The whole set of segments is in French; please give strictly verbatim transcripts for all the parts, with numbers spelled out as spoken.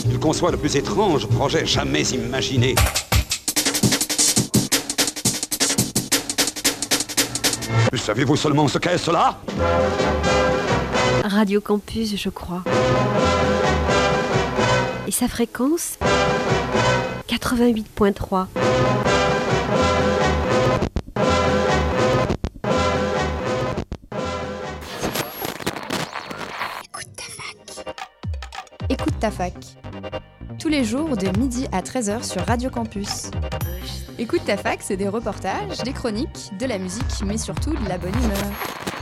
Il conçoit le plus étrange projet jamais imaginé. Savez-vous seulement ce qu'est cela ? Radio Campus, je crois. Et sa fréquence ? quatre-vingt-huit virgule trois. Écoute ta fac. Écoute ta fac. Tous les jours de midi à treize heures sur Radio Campus. Écoute ta fac, c'est des reportages, des chroniques, de la musique, mais surtout de la bonne humeur.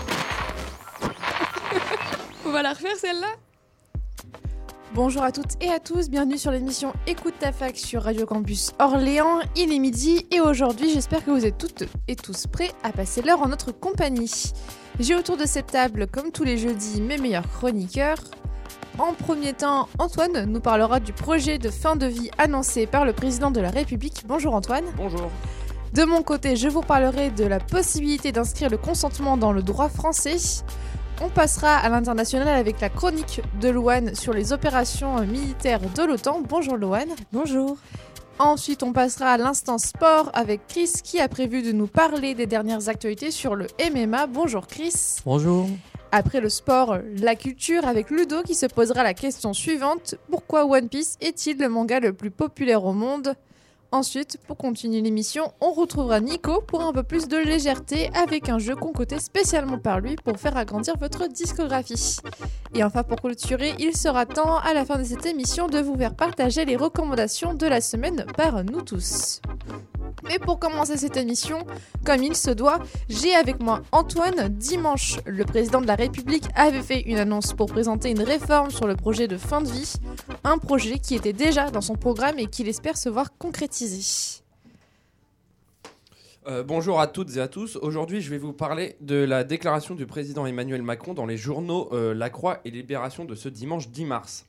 On va la refaire celle-là ? Bonjour à toutes et à tous, bienvenue sur l'émission Écoute ta fac sur Radio Campus Orléans. Il est midi et aujourd'hui, j'espère que vous êtes toutes et tous prêts à passer l'heure en notre compagnie. J'ai autour de cette table, comme tous les jeudis, mes meilleurs chroniqueurs. En premier temps, Antoine nous parlera du projet de fin de vie annoncé par le président de la République. Bonjour Antoine. Bonjour. De mon côté, je vous parlerai de la possibilité d'inscrire le consentement dans le droit français. On passera à l'international avec la chronique de Louane sur les opérations militaires de l'OTAN. Bonjour Louane. Bonjour. Ensuite, on passera à l'instant sport avec Chris qui a prévu de nous parler des dernières actualités sur le M M A. Bonjour Chris. Bonjour. Après le sport, la culture avec Ludo qui se posera la question suivante. Pourquoi One Piece est-il le manga le plus populaire au monde ? Ensuite, pour continuer l'émission, on retrouvera Nico pour un peu plus de légèreté avec un jeu concocté spécialement par lui pour faire agrandir votre discographie. Et enfin, pour clôturer, il sera temps à la fin de cette émission de vous faire partager les recommandations de la semaine par nous tous. Mais pour commencer cette émission, comme il se doit, j'ai avec moi Antoine. Dimanche, le président de la République avait fait une annonce pour présenter une réforme sur le projet de fin de vie, un projet qui était déjà dans son programme et qu'il espère se voir concrétisé. Euh, bonjour à toutes et à tous. Aujourd'hui, je vais vous parler de la déclaration du président Emmanuel Macron dans les journaux euh, La Croix et Libération de ce dimanche dix mars.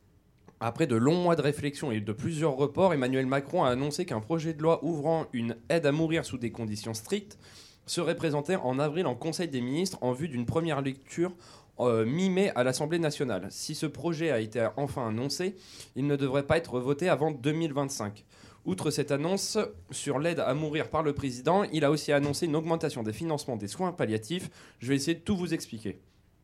Après de longs mois de réflexion et de plusieurs reports, Emmanuel Macron a annoncé qu'un projet de loi ouvrant une aide à mourir sous des conditions strictes serait présenté en avril en Conseil des ministres en vue d'une première lecture euh, mi-mai à l'Assemblée nationale. Si ce projet a été enfin annoncé, il ne devrait pas être voté avant deux mille vingt-cinq. Outre cette annonce sur l'aide à mourir par le président, il a aussi annoncé une augmentation des financements des soins palliatifs. Je vais essayer de tout vous expliquer.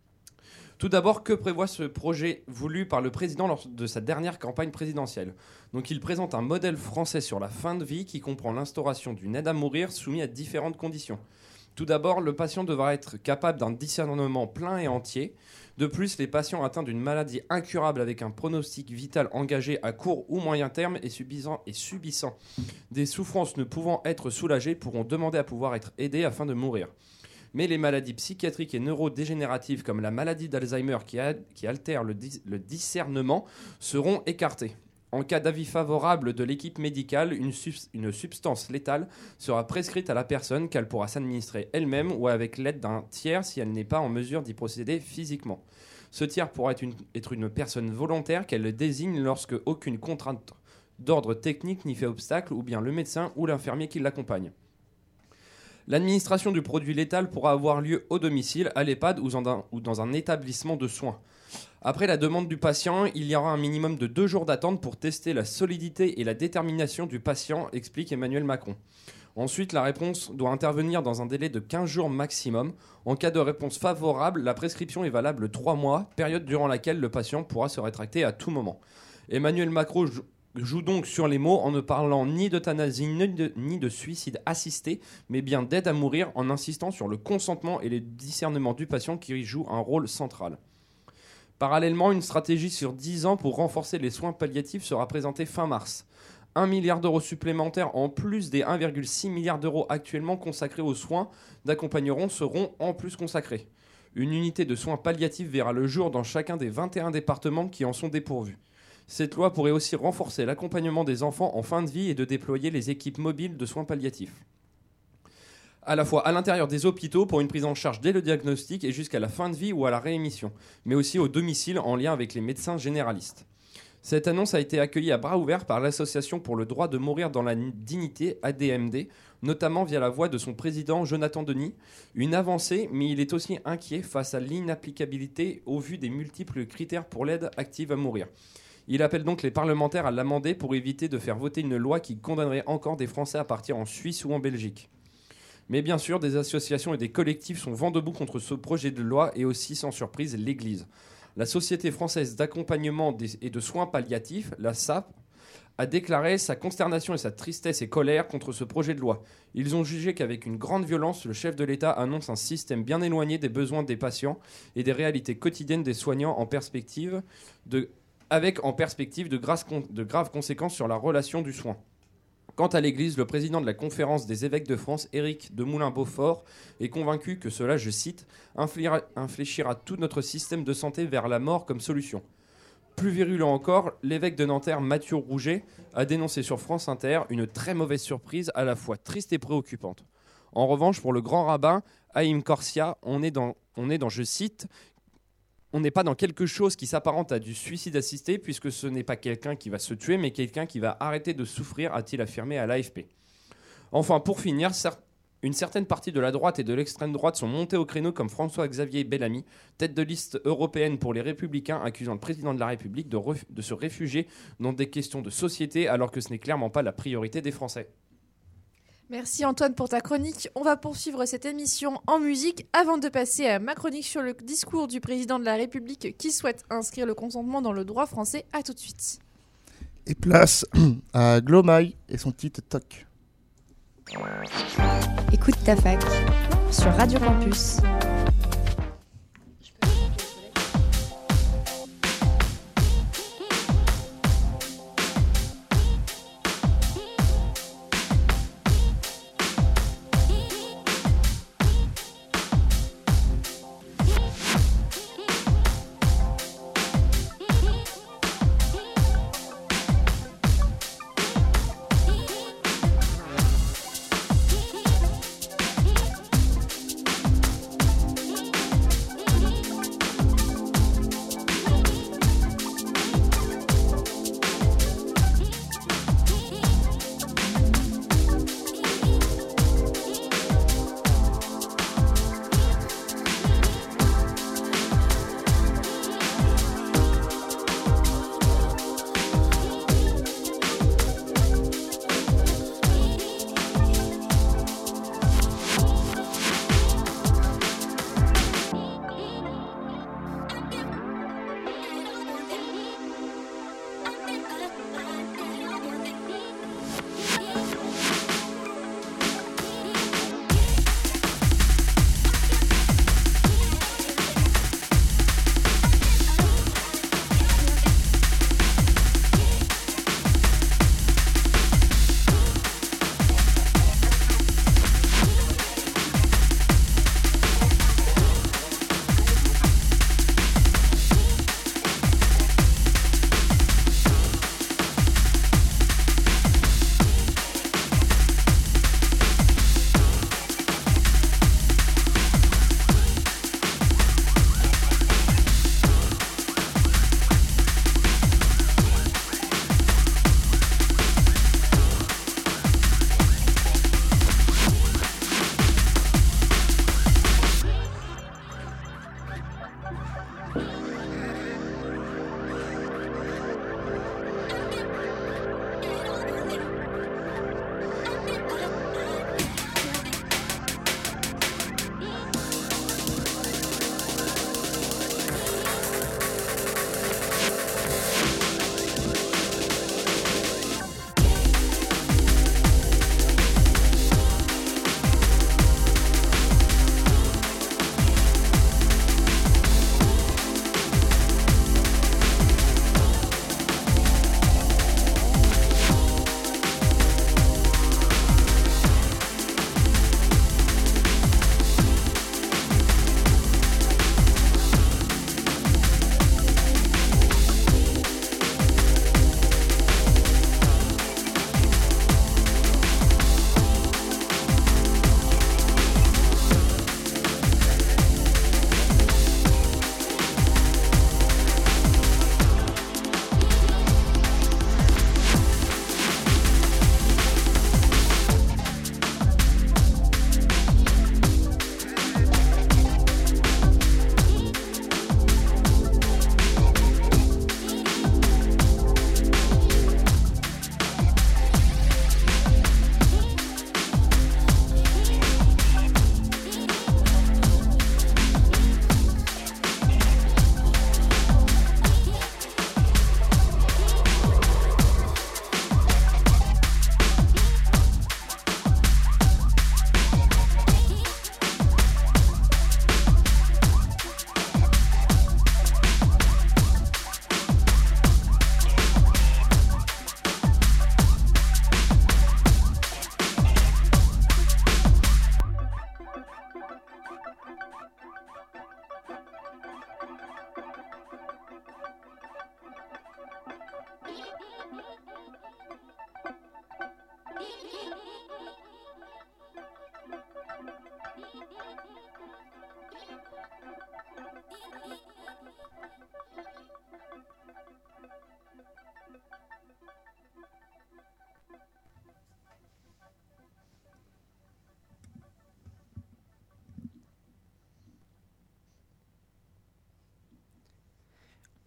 Tout d'abord, que prévoit ce projet voulu par le président lors de sa dernière campagne présidentielle ? Donc, il présente un modèle français sur la fin de vie qui comprend l'instauration d'une aide à mourir soumise à différentes conditions. Tout d'abord, le patient devra être capable d'un discernement plein et entier. De plus, les patients atteints d'une maladie incurable avec un pronostic vital engagé à court ou moyen terme et subissant, et subissant des souffrances ne pouvant être soulagées pourront demander à pouvoir être aidés afin de mourir. Mais les maladies psychiatriques et neurodégénératives comme la maladie d'Alzheimer qui, a, qui altère le, dis, le discernement seront écartées. En cas d'avis favorable de l'équipe médicale, une, sub- une substance létale sera prescrite à la personne qu'elle pourra s'administrer elle-même ou avec l'aide d'un tiers si elle n'est pas en mesure d'y procéder physiquement. Ce tiers pourra être une, être une personne volontaire qu'elle désigne lorsque aucune contrainte d'ordre technique n'y fait obstacle ou bien le médecin ou l'infirmier qui l'accompagne. L'administration du produit létal pourra avoir lieu au domicile, à l'EHPAD ou dans un établissement de soins. Après la demande du patient, il y aura un minimum de deux jours d'attente pour tester la solidité et la détermination du patient, explique Emmanuel Macron. Ensuite, la réponse doit intervenir dans un délai de quinze jours maximum. En cas de réponse favorable, la prescription est valable trois mois, période durant laquelle le patient pourra se rétracter à tout moment. Emmanuel Macron joue donc sur les mots en ne parlant ni d'euthanasie ni de, ni de suicide assisté, mais bien d'aide à mourir en insistant sur le consentement et le discernement du patient qui y joue un rôle central. Parallèlement, une stratégie sur dix ans pour renforcer les soins palliatifs sera présentée fin mars. un milliard d'euros supplémentaires en plus des un virgule six milliard d'euros actuellement consacrés aux soins d'accompagnement seront en plus consacrés. Une unité de soins palliatifs verra le jour dans chacun des vingt et un départements qui en sont dépourvus. Cette loi pourrait aussi renforcer l'accompagnement des enfants en fin de vie et de déployer les équipes mobiles de soins palliatifs. À la fois à l'intérieur des hôpitaux pour une prise en charge dès le diagnostic et jusqu'à la fin de vie ou à la réémission, mais aussi au domicile en lien avec les médecins généralistes. Cette annonce a été accueillie à bras ouverts par l'Association pour le droit de mourir dans la dignité, A D M D, notamment via la voix de son président Jonathan Denis. Une avancée, mais il est aussi inquiet face à l'inapplicabilité au vu des multiples critères pour l'aide active à mourir. Il appelle donc les parlementaires à l'amender pour éviter de faire voter une loi qui condamnerait encore des Français à partir en Suisse ou en Belgique. Mais bien sûr, des associations et des collectifs sont vent debout contre ce projet de loi et aussi, sans surprise, l'Église. La Société française d'accompagnement et de soins palliatifs, la S A P, a déclaré sa consternation et sa tristesse et colère contre ce projet de loi. Ils ont jugé qu'avec une grande violence, le chef de l'État annonce un système bien éloigné des besoins des patients et des réalités quotidiennes des soignants en perspective de, avec en perspective de graves, de graves conséquences sur la relation du soin. Quant à l'Église, le président de la conférence des évêques de France, Éric de Moulin-Beaufort, est convaincu que cela, je cite, infléchira, infléchira tout notre système de santé vers la mort comme solution. Plus virulent encore, l'évêque de Nanterre, Mathieu Rouget, a dénoncé sur France Inter une très mauvaise surprise à la fois triste et préoccupante. En revanche, pour le grand rabbin, Haïm Korsia, on est dans, on est dans, je cite, on n'est pas dans quelque chose qui s'apparente à du suicide assisté, puisque ce n'est pas quelqu'un qui va se tuer, mais quelqu'un qui va arrêter de souffrir, a-t-il affirmé à l'A F P. Enfin, pour finir, certes, une certaine partie de la droite et de l'extrême droite sont montés au créneau comme François-Xavier Bellamy, tête de liste européenne pour les Républicains, accusant le président de la République de, ref- de se réfugier dans des questions de société alors que ce n'est clairement pas la priorité des Français. Merci Antoine pour ta chronique. On va poursuivre cette émission en musique avant de passer à ma chronique sur le discours du président de la République qui souhaite inscrire le consentement dans le droit français. À tout de suite. Et place à Glomai et son titre Toc. Écoute ta fac sur Radio Campus.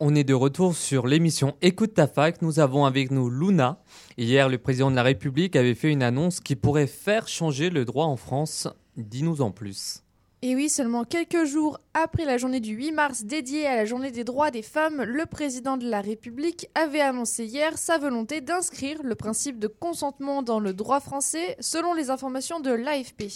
On est de retour sur l'émission Écoute ta fac. Nous avons avec nous Luna. Hier, le président de la République avait fait une annonce qui pourrait faire changer le droit en France. Dis-nous en plus. Et oui, seulement quelques jours après la journée du huit mars dédiée à la journée des droits des femmes, le président de la République avait annoncé hier sa volonté d'inscrire le principe de consentement dans le droit français selon les informations de l'A F P.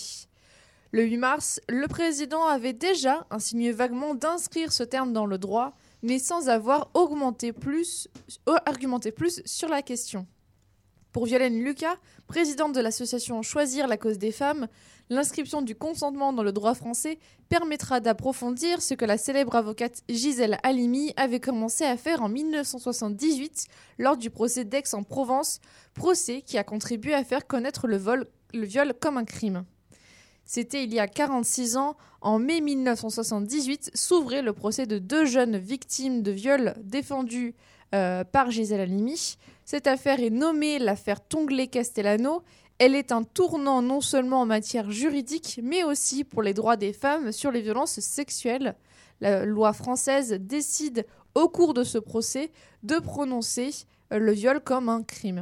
Le huit mars, le président avait déjà insinué vaguement d'inscrire ce terme dans le droit, mais sans avoir augmenté plus, argumenté plus sur la question. Pour Violaine Lucas, présidente de l'association Choisir la cause des femmes, l'inscription du consentement dans le droit français permettra d'approfondir ce que la célèbre avocate Gisèle Halimi avait commencé à faire en dix-neuf cent soixante-dix-huit lors du procès d'Aix-en-Provence, procès qui a contribué à faire connaître le, vol, le viol comme un crime. C'était il y a quarante-six ans, en mai dix-neuf cent soixante-dix-huit, s'ouvrait le procès de deux jeunes victimes de viol défendues euh, par Gisèle Halimi. Cette affaire est nommée l'affaire Tonglet-Castellano. Elle est un tournant non seulement en matière juridique, mais aussi pour les droits des femmes sur les violences sexuelles. La loi française décide, au cours de ce procès, de prononcer euh, le viol comme un crime.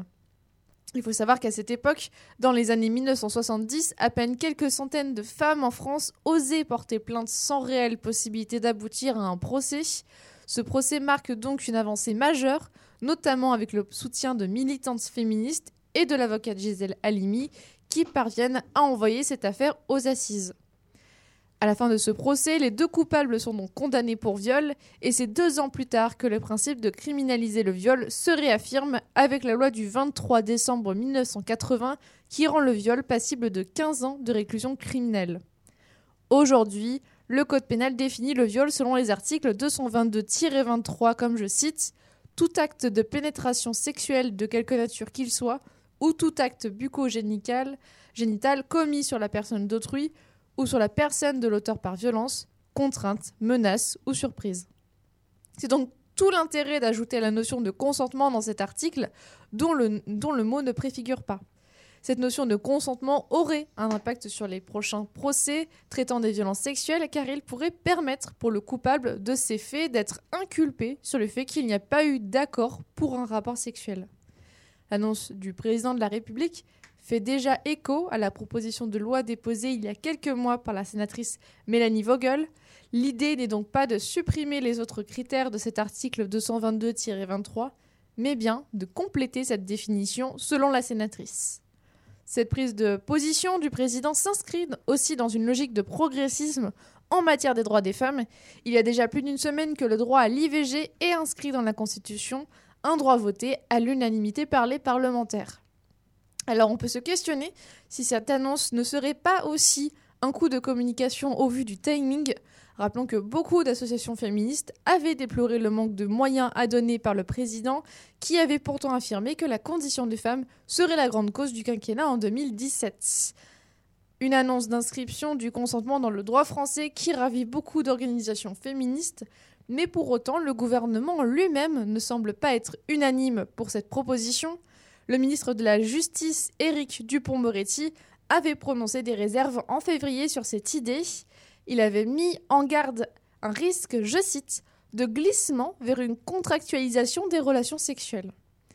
Il faut savoir qu'à cette époque, dans les années dix-neuf cent soixante-dix, à peine quelques centaines de femmes en France osaient porter plainte sans réelle possibilité d'aboutir à un procès. Ce procès marque donc une avancée majeure, notamment avec le soutien de militantes féministes et de l'avocate Gisèle Halimi, qui parviennent à envoyer cette affaire aux assises. À la fin de ce procès, les deux coupables sont donc condamnés pour viol, et c'est deux ans plus tard que le principe de criminaliser le viol se réaffirme avec la loi du vingt-trois décembre dix-neuf cent quatre-vingts qui rend le viol passible de quinze ans de réclusion criminelle. Aujourd'hui, le code pénal définit le viol selon les articles deux cent vingt-deux tiret vingt-trois, comme je cite, « Tout acte de pénétration sexuelle de quelque nature qu'il soit, ou tout acte bucco-génital génital commis sur la personne d'autrui, ou sur la personne de l'auteur par violence, contrainte, menace ou surprise. » C'est donc tout l'intérêt d'ajouter la notion de consentement dans cet article, dont le, dont le mot ne préfigure pas. Cette notion de consentement aurait un impact sur les prochains procès traitant des violences sexuelles, car il pourrait permettre pour le coupable de ces faits d'être inculpé sur le fait qu'il n'y a pas eu d'accord pour un rapport sexuel. L'annonce du président de la République fait déjà écho à la proposition de loi déposée il y a quelques mois par la sénatrice Mélanie Vogel. L'idée n'est donc pas de supprimer les autres critères de cet article deux cent vingt-deux tiret vingt-trois, mais bien de compléter cette définition selon la sénatrice. Cette prise de position du président s'inscrit aussi dans une logique de progressisme en matière des droits des femmes. Il y a déjà plus d'une semaine que le droit à l'I V G est inscrit dans la Constitution, un droit voté à l'unanimité par les parlementaires. Alors on peut se questionner si cette annonce ne serait pas aussi un coup de communication au vu du timing. Rappelons que beaucoup d'associations féministes avaient déploré le manque de moyens à donner par le président, qui avait pourtant affirmé que la condition des femmes serait la grande cause du quinquennat en deux mille dix-sept. Une annonce d'inscription du consentement dans le droit français qui ravit beaucoup d'organisations féministes, mais pour autant le gouvernement lui-même ne semble pas être unanime pour cette proposition. Le ministre de la Justice, Éric Dupond-Moretti, avait prononcé des réserves en février sur cette idée. Il avait mis en garde un risque, je cite, de glissement vers une contractualisation des relations sexuelles.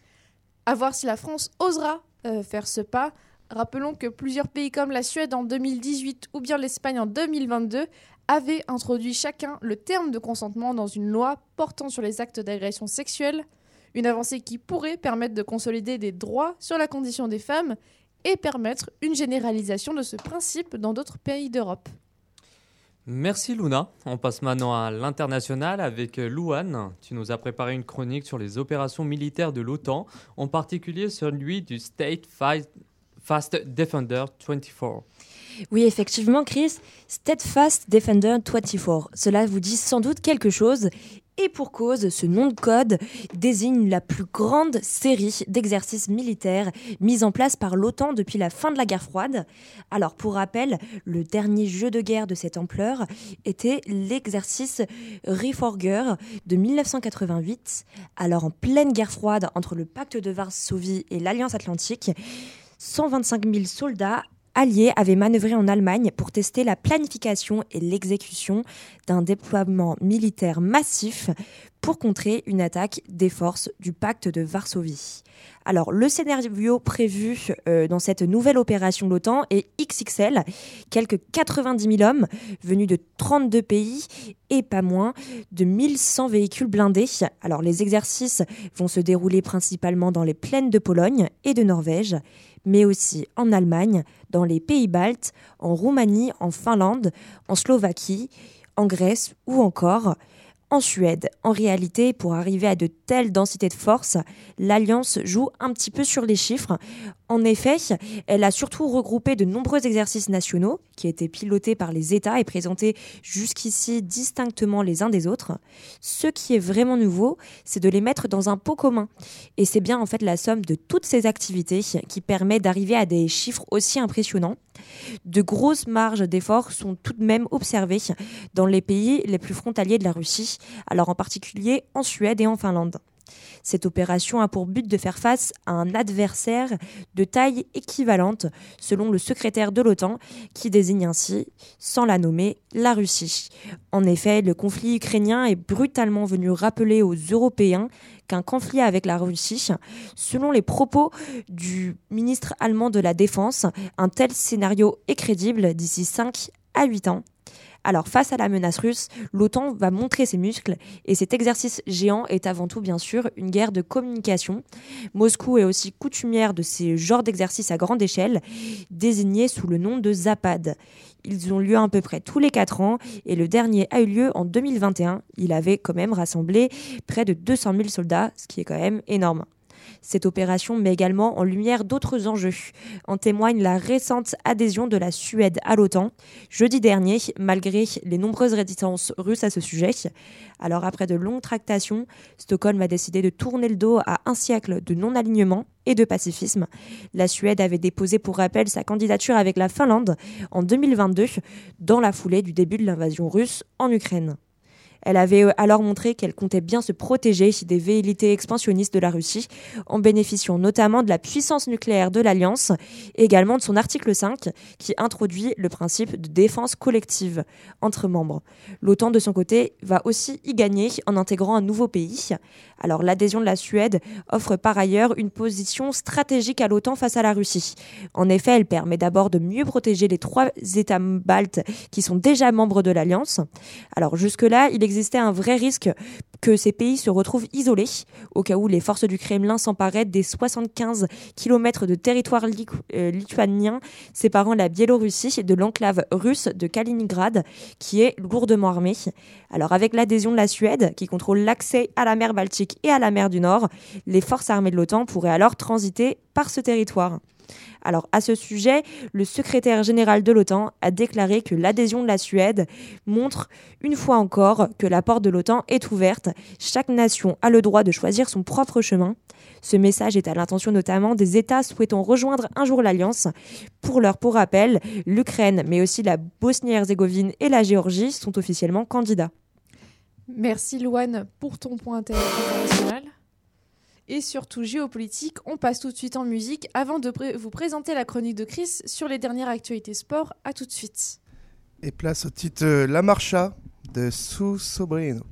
À voir si la France osera euh, faire ce pas. Rappelons que plusieurs pays comme la Suède en deux mille dix-huit ou bien l'Espagne en deux mille vingt-deux avaient introduit chacun le terme de consentement dans une loi portant sur les actes d'agression sexuelle. Une avancée qui pourrait permettre de consolider des droits sur la condition des femmes et permettre une généralisation de ce principe dans d'autres pays d'Europe. Merci Luna. On passe maintenant à l'international avec Louane. Tu nous as préparé une chronique sur les opérations militaires de l'OTAN, en particulier celui du State Fast Defender vingt-quatre. Oui, effectivement, Chris, Steadfast Defender vingt-quatre. Cela vous dit sans doute quelque chose. Et pour cause, ce nom de code désigne la plus grande série d'exercices militaires mis en place par l'OTAN depuis la fin de la guerre froide. Alors, pour rappel, le dernier jeu de guerre de cette ampleur était l'exercice Reforger de dix-neuf cent quatre-vingt-huit. Alors, en pleine guerre froide entre le pacte de Varsovie et l'Alliance Atlantique, cent vingt-cinq mille soldats alliés avaient manœuvré en Allemagne pour tester la planification et l'exécution d'un déploiement militaire massif pour contrer une attaque des forces du pacte de Varsovie. Alors, le scénario prévu euh, dans cette nouvelle opération de l'OTAN est X X L, quelques quatre-vingt-dix mille hommes venus de trente-deux pays et pas moins de mille cent véhicules blindés. Alors, les exercices vont se dérouler principalement dans les plaines de Pologne et de Norvège, mais aussi en Allemagne, dans les pays baltes, en Roumanie, en Finlande, en Slovaquie, en Grèce ou encore en Suède. En réalité, pour arriver à de telles densités de force, l'Alliance joue un petit peu sur les chiffres. En effet, elle a surtout regroupé de nombreux exercices nationaux qui étaient pilotés par les États et présentés jusqu'ici distinctement les uns des autres. Ce qui est vraiment nouveau, c'est de les mettre dans un pot commun. Et c'est bien en fait la somme de toutes ces activités qui permet d'arriver à des chiffres aussi impressionnants. De grosses marges d'efforts sont tout de même observées dans les pays les plus frontaliers de la Russie, alors en particulier en Suède et en Finlande. Cette opération a pour but de faire face à un adversaire de taille équivalente, selon le secrétaire de l'OTAN, qui désigne ainsi, sans la nommer, la Russie. En effet, le conflit ukrainien est brutalement venu rappeler aux Européens qu'un conflit avec la Russie, selon les propos du ministre allemand de la Défense, un tel scénario est crédible d'ici cinq à huit ans. Alors, face à la menace russe, l'OTAN va montrer ses muscles et cet exercice géant est avant tout, bien sûr, une guerre de communication. Moscou est aussi coutumière de ces genres d'exercices à grande échelle, désignés sous le nom de Zapad. Ils ont lieu à peu près tous les quatre ans et le dernier a eu lieu en deux mille vingt et un. Il avait quand même rassemblé près de deux cent mille soldats, ce qui est quand même énorme. Cette opération met également en lumière d'autres enjeux. En témoigne la récente adhésion de la Suède à l'OTAN, jeudi dernier, malgré les nombreuses réticences russes à ce sujet. Alors après de longues tractations, Stockholm a décidé de tourner le dos à un siècle de non-alignement et de pacifisme. La Suède avait déposé pour rappel sa candidature avec la Finlande en deux mille vingt-deux, dans la foulée du début de l'invasion russe en Ukraine. Elle avait alors montré qu'elle comptait bien se protéger des velléités expansionnistes de la Russie, en bénéficiant notamment de la puissance nucléaire de l'Alliance et également de son article cinq, qui introduit le principe de défense collective entre membres. L'OTAN, de son côté, va aussi y gagner en intégrant un nouveau pays. Alors, l'adhésion de la Suède offre par ailleurs une position stratégique à l'OTAN face à la Russie. En effet, elle permet d'abord de mieux protéger les trois États baltes qui sont déjà membres de l'Alliance. Alors, jusque-là, il existait un vrai risque que ces pays se retrouvent isolés, au cas où les forces du Kremlin s'emparaient des soixante-quinze kilomètres de territoire li- euh, lituanien séparant la Biélorussie de l'enclave russe de Kaliningrad, qui est lourdement armée. Alors avec l'adhésion de la Suède, qui contrôle l'accès à la mer Baltique et à la mer du Nord, les forces armées de l'OTAN pourraient alors transiter par ce territoire. Alors à ce sujet, le secrétaire général de l'OTAN a déclaré que l'adhésion de la Suède montre une fois encore que la porte de l'OTAN est ouverte. Chaque nation a le droit de choisir son propre chemin. Ce message est à l'intention notamment des États souhaitant rejoindre un jour l'Alliance. Pour l'heure, pour rappel, l'Ukraine, mais aussi la Bosnie-Herzégovine et la Géorgie sont officiellement candidats. Merci Louane pour ton point international. Et surtout géopolitique, on passe tout de suite en musique avant de pré- vous présenter la chronique de Chris sur les dernières actualités sport. À tout de suite. Et place au titre euh, La Marcha de Su Sobrino.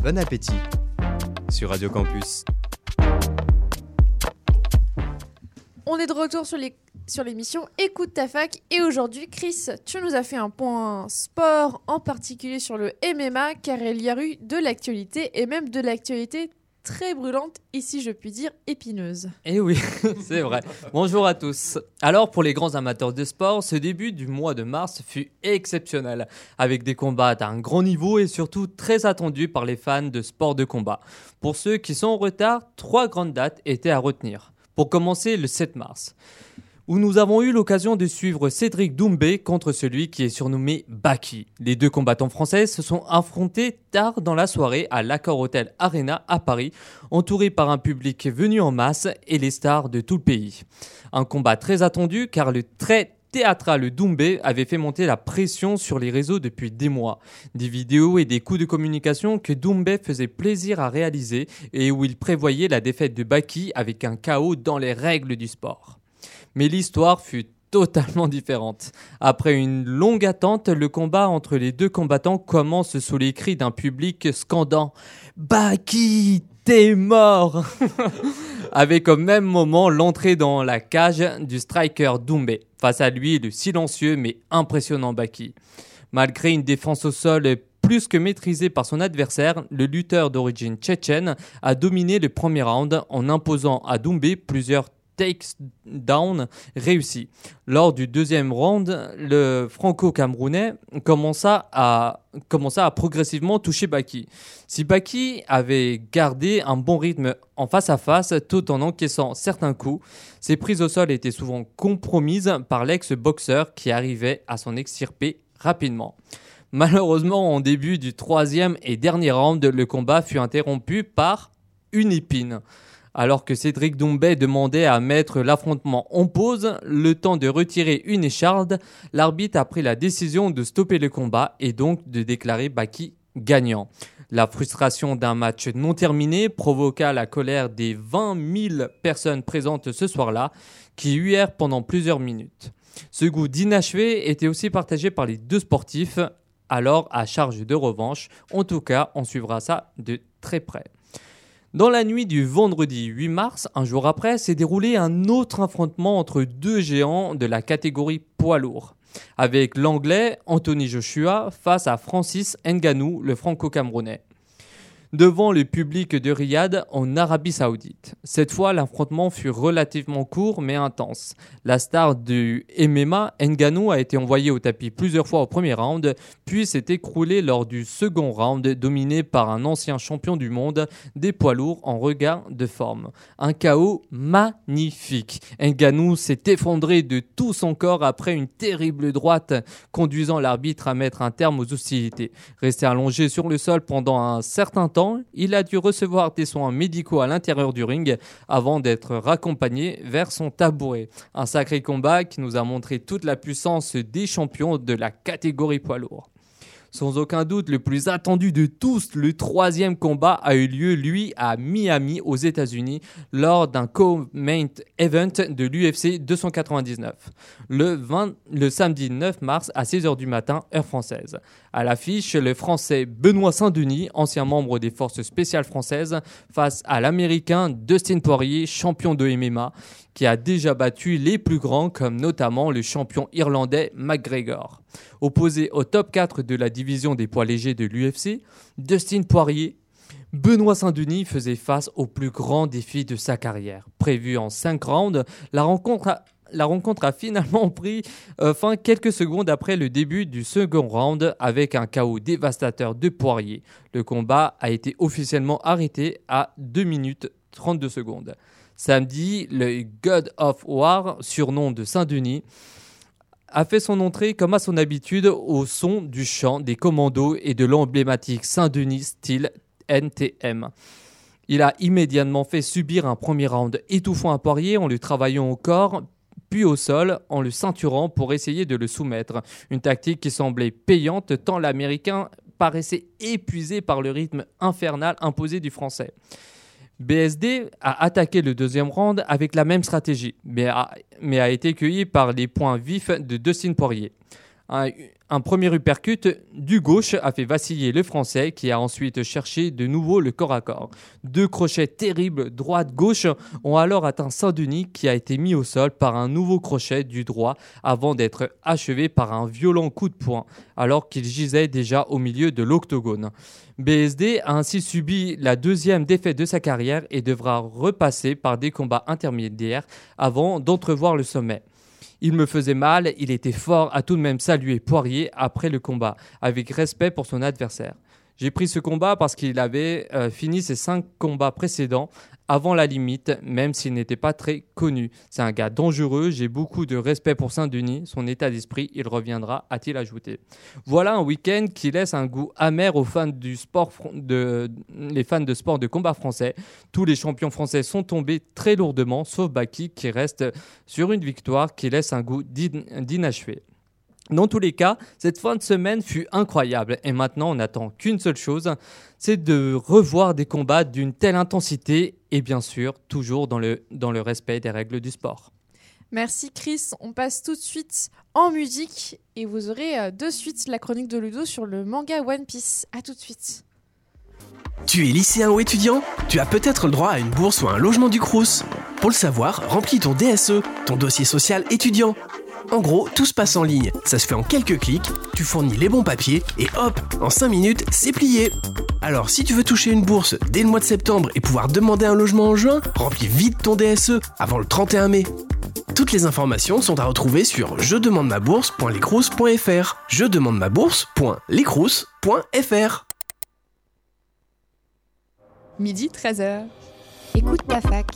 Bon appétit sur Radio Campus. On est de retour sur, les... sur l'émission Écoute ta fac et aujourd'hui, Chris, tu nous as fait un point sport, en particulier sur le M M A, car il y a eu de l'actualité et même de l'actualité très brûlante, ici je puis dire épineuse. Eh oui, c'est vrai. Bonjour à tous. Alors pour les grands amateurs de sport, ce début du mois de mars fut exceptionnel, avec des combats d'un grand niveau et surtout très attendus par les fans de sport de combat. Pour ceux qui sont en retard, trois grandes dates étaient à retenir. Pour commencer, le sept mars, où nous avons eu l'occasion de suivre Cédric Doumbé contre celui qui est surnommé Baki. Les deux combattants français se sont affrontés tard dans la soirée à l'Accor Hotel Arena à Paris, entourés par un public venu en masse et les stars de tout le pays. Un combat très attendu car le très théâtral Doumbé avait fait monter la pression sur les réseaux depuis des mois. Des vidéos et des coups de communication que Doumbé faisait plaisir à réaliser et où il prévoyait la défaite de Baki avec un K O dans les règles du sport. Mais l'histoire fut totalement différente. Après une longue attente, le combat entre les deux combattants commence sous les cris d'un public scandant « Baki, t'es mort !» Avec au même moment l'entrée dans la cage du striker Doumbé. Face à lui, le silencieux mais impressionnant Baki. Malgré une défense au sol plus que maîtrisée par son adversaire, le lutteur d'origine tchétchène a dominé le premier round en imposant à Doumbé plusieurs takedown réussi. Lors du deuxième round, le franco-camerounais commença à, commença à progressivement toucher Baki. Si Baki avait gardé un bon rythme en face-à-face tout en encaissant certains coups, ses prises au sol étaient souvent compromises par l'ex-boxeur qui arrivait à s'en extirper rapidement. Malheureusement, en début du troisième et dernier round, le combat fut interrompu par une épine. Alors que Cédric Doumbé demandait à mettre l'affrontement en pause, le temps de retirer une écharde, l'arbitre a pris la décision de stopper le combat et donc de déclarer Baki gagnant. La frustration d'un match non terminé provoqua la colère des vingt mille personnes présentes ce soir-là, qui huèrent pendant plusieurs minutes. Ce goût d'inachevé était aussi partagé par les deux sportifs, alors à charge de revanche. En tout cas, on suivra ça de très près. Dans la nuit du vendredi huit mars, un jour après, s'est déroulé un autre affrontement entre deux géants de la catégorie poids lourd, avec l'anglais Anthony Joshua face à Francis Ngannou, le franco-camerounais, devant le public de Riyad en Arabie Saoudite. Cette fois, l'affrontement fut relativement court mais intense. La star du M M A, Ngannou, a été envoyé au tapis plusieurs fois au premier round, puis s'est écroulé lors du second round, dominé par un ancien champion du monde des poids lourds en regain de forme. Un K O magnifique. Ngannou s'est effondré de tout son corps après une terrible droite, conduisant l'arbitre à mettre un terme aux hostilités. Resté allongé sur le sol pendant un certain temps, il a dû recevoir des soins médicaux à l'intérieur du ring avant d'être raccompagné vers son tabouret. Un sacré combat qui nous a montré toute la puissance des champions de la catégorie poids lourd. Sans aucun doute, le plus attendu de tous, le troisième combat a eu lieu, lui, à Miami, aux États-Unis, lors d'un co-main event de l'U F C deux cent quatre-vingt-dix-neuf, le, vingt, le samedi neuf mars à six heures du matin, heure française. À l'affiche, le Français Benoît Saint-Denis, ancien membre des forces spéciales françaises, face à l'Américain Dustin Poirier, champion de M M A, qui a déjà battu les plus grands, comme notamment le champion irlandais McGregor. Opposé au top quatre de la division des poids légers de l'U F C, Dustin Poirier, Benoît Saint-Denis faisait face au plus grand défi de sa carrière. Prévu en cinq rounds, la rencontre a, la rencontre a finalement pris euh, fin quelques secondes après le début du second round avec un K O dévastateur de Poirier. Le combat a été officiellement arrêté à deux minutes trente-deux secondes. Samedi, le God of War, surnom de Saint-Denis, a fait son entrée comme à son habitude au son du chant des commandos et de l'emblématique Saint-Denis style N T M. Il a immédiatement fait subir un premier round étouffant à Poirier en le travaillant au corps, puis au sol en le ceinturant pour essayer de le soumettre. Une tactique qui semblait payante tant l'Américain paraissait épuisé par le rythme infernal imposé du Français. B S D a attaqué le deuxième round avec la même stratégie, mais a, mais a été cueilli par les points vifs de Dustin Poirier. Un, Un premier uppercut du gauche a fait vaciller le Français qui a ensuite cherché de nouveau le corps à corps. Deux crochets terribles droite-gauche ont alors atteint Saint-Denis qui a été mis au sol par un nouveau crochet du droit avant d'être achevé par un violent coup de poing alors qu'il gisait déjà au milieu de l'octogone. B S D a ainsi subi la deuxième défaite de sa carrière et devra repasser par des combats intermédiaires avant d'entrevoir le sommet. Il me faisait mal, il était fort, a tout de même salué Poirier après le combat, avec respect pour son adversaire. J'ai pris ce combat parce qu'il avait euh, fini ses cinq combats précédents avant la limite, même s'il n'était pas très connu. C'est un gars dangereux, j'ai beaucoup de respect pour Saint-Denis, son état d'esprit, il reviendra, a-t-il ajouté. Voilà un week-end qui laisse un goût amer aux fans du sport, de, les fans de sport de combat français. Tous les champions français sont tombés très lourdement, sauf Baki qui reste sur une victoire qui laisse un goût d'inachevé. Dans tous les cas, cette fin de semaine fut incroyable et maintenant on n'attend qu'une seule chose, c'est de revoir des combats d'une telle intensité et bien sûr toujours dans le, dans le respect des règles du sport. Merci Chris, on passe tout de suite en musique et vous aurez euh, de suite la chronique de Ludo sur le manga One Piece. A tout de suite. Tu es lycéen ou étudiant ? Tu as peut-être le droit à une bourse ou à un logement du Crous. Pour le savoir, remplis ton D S E, ton dossier social étudiant. En gros, tout se passe en ligne, ça se fait en quelques clics, tu fournis les bons papiers et hop, en cinq minutes, c'est plié. Alors si tu veux toucher une bourse dès le mois de septembre et pouvoir demander un logement en juin, remplis vite ton D S E avant le trente et un mai. Toutes les informations sont à retrouver sur je demande ma bourse point lescrous point f r. je demande ma bourse point lescrous point f r. Midi treize heures. Écoute ta fac.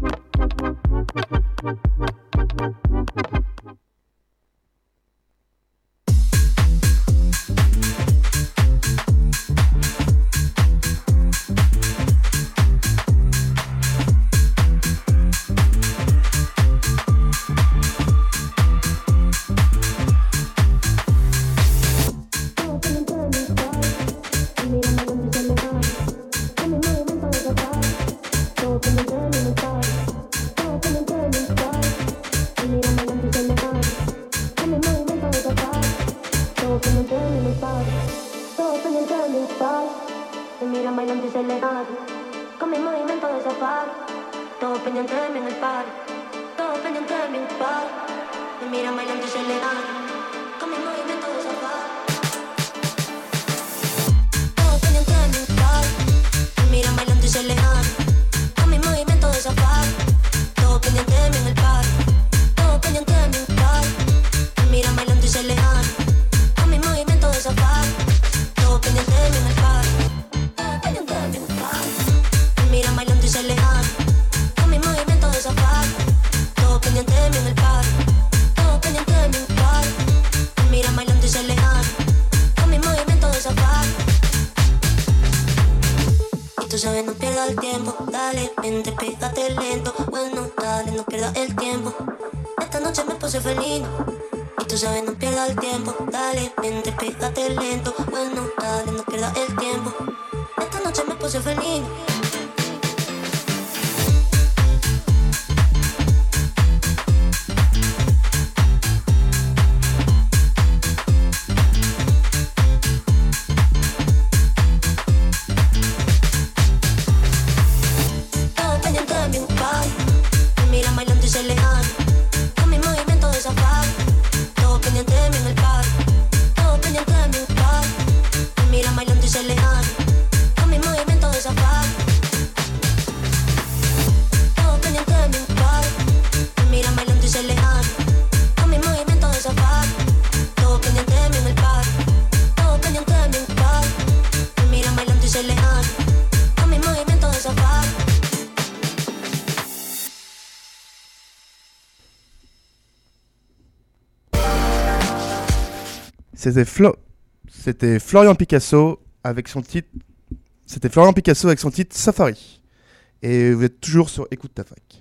C'était, Flo... C'était Florian Picasso avec son titre. C'était Florian Picasso avec son titre Safari. Et vous êtes toujours sur Écoute ta fac.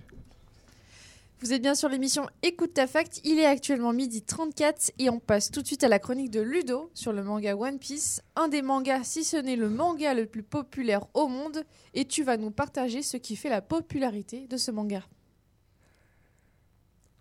Vous êtes bien sur l'émission Écoute ta fac. Il est actuellement midi trente-quatre et on passe tout de suite à la chronique de Ludo sur le manga One Piece, un des mangas, si ce n'est le manga le plus populaire au monde. Et tu vas nous partager ce qui fait la popularité de ce manga.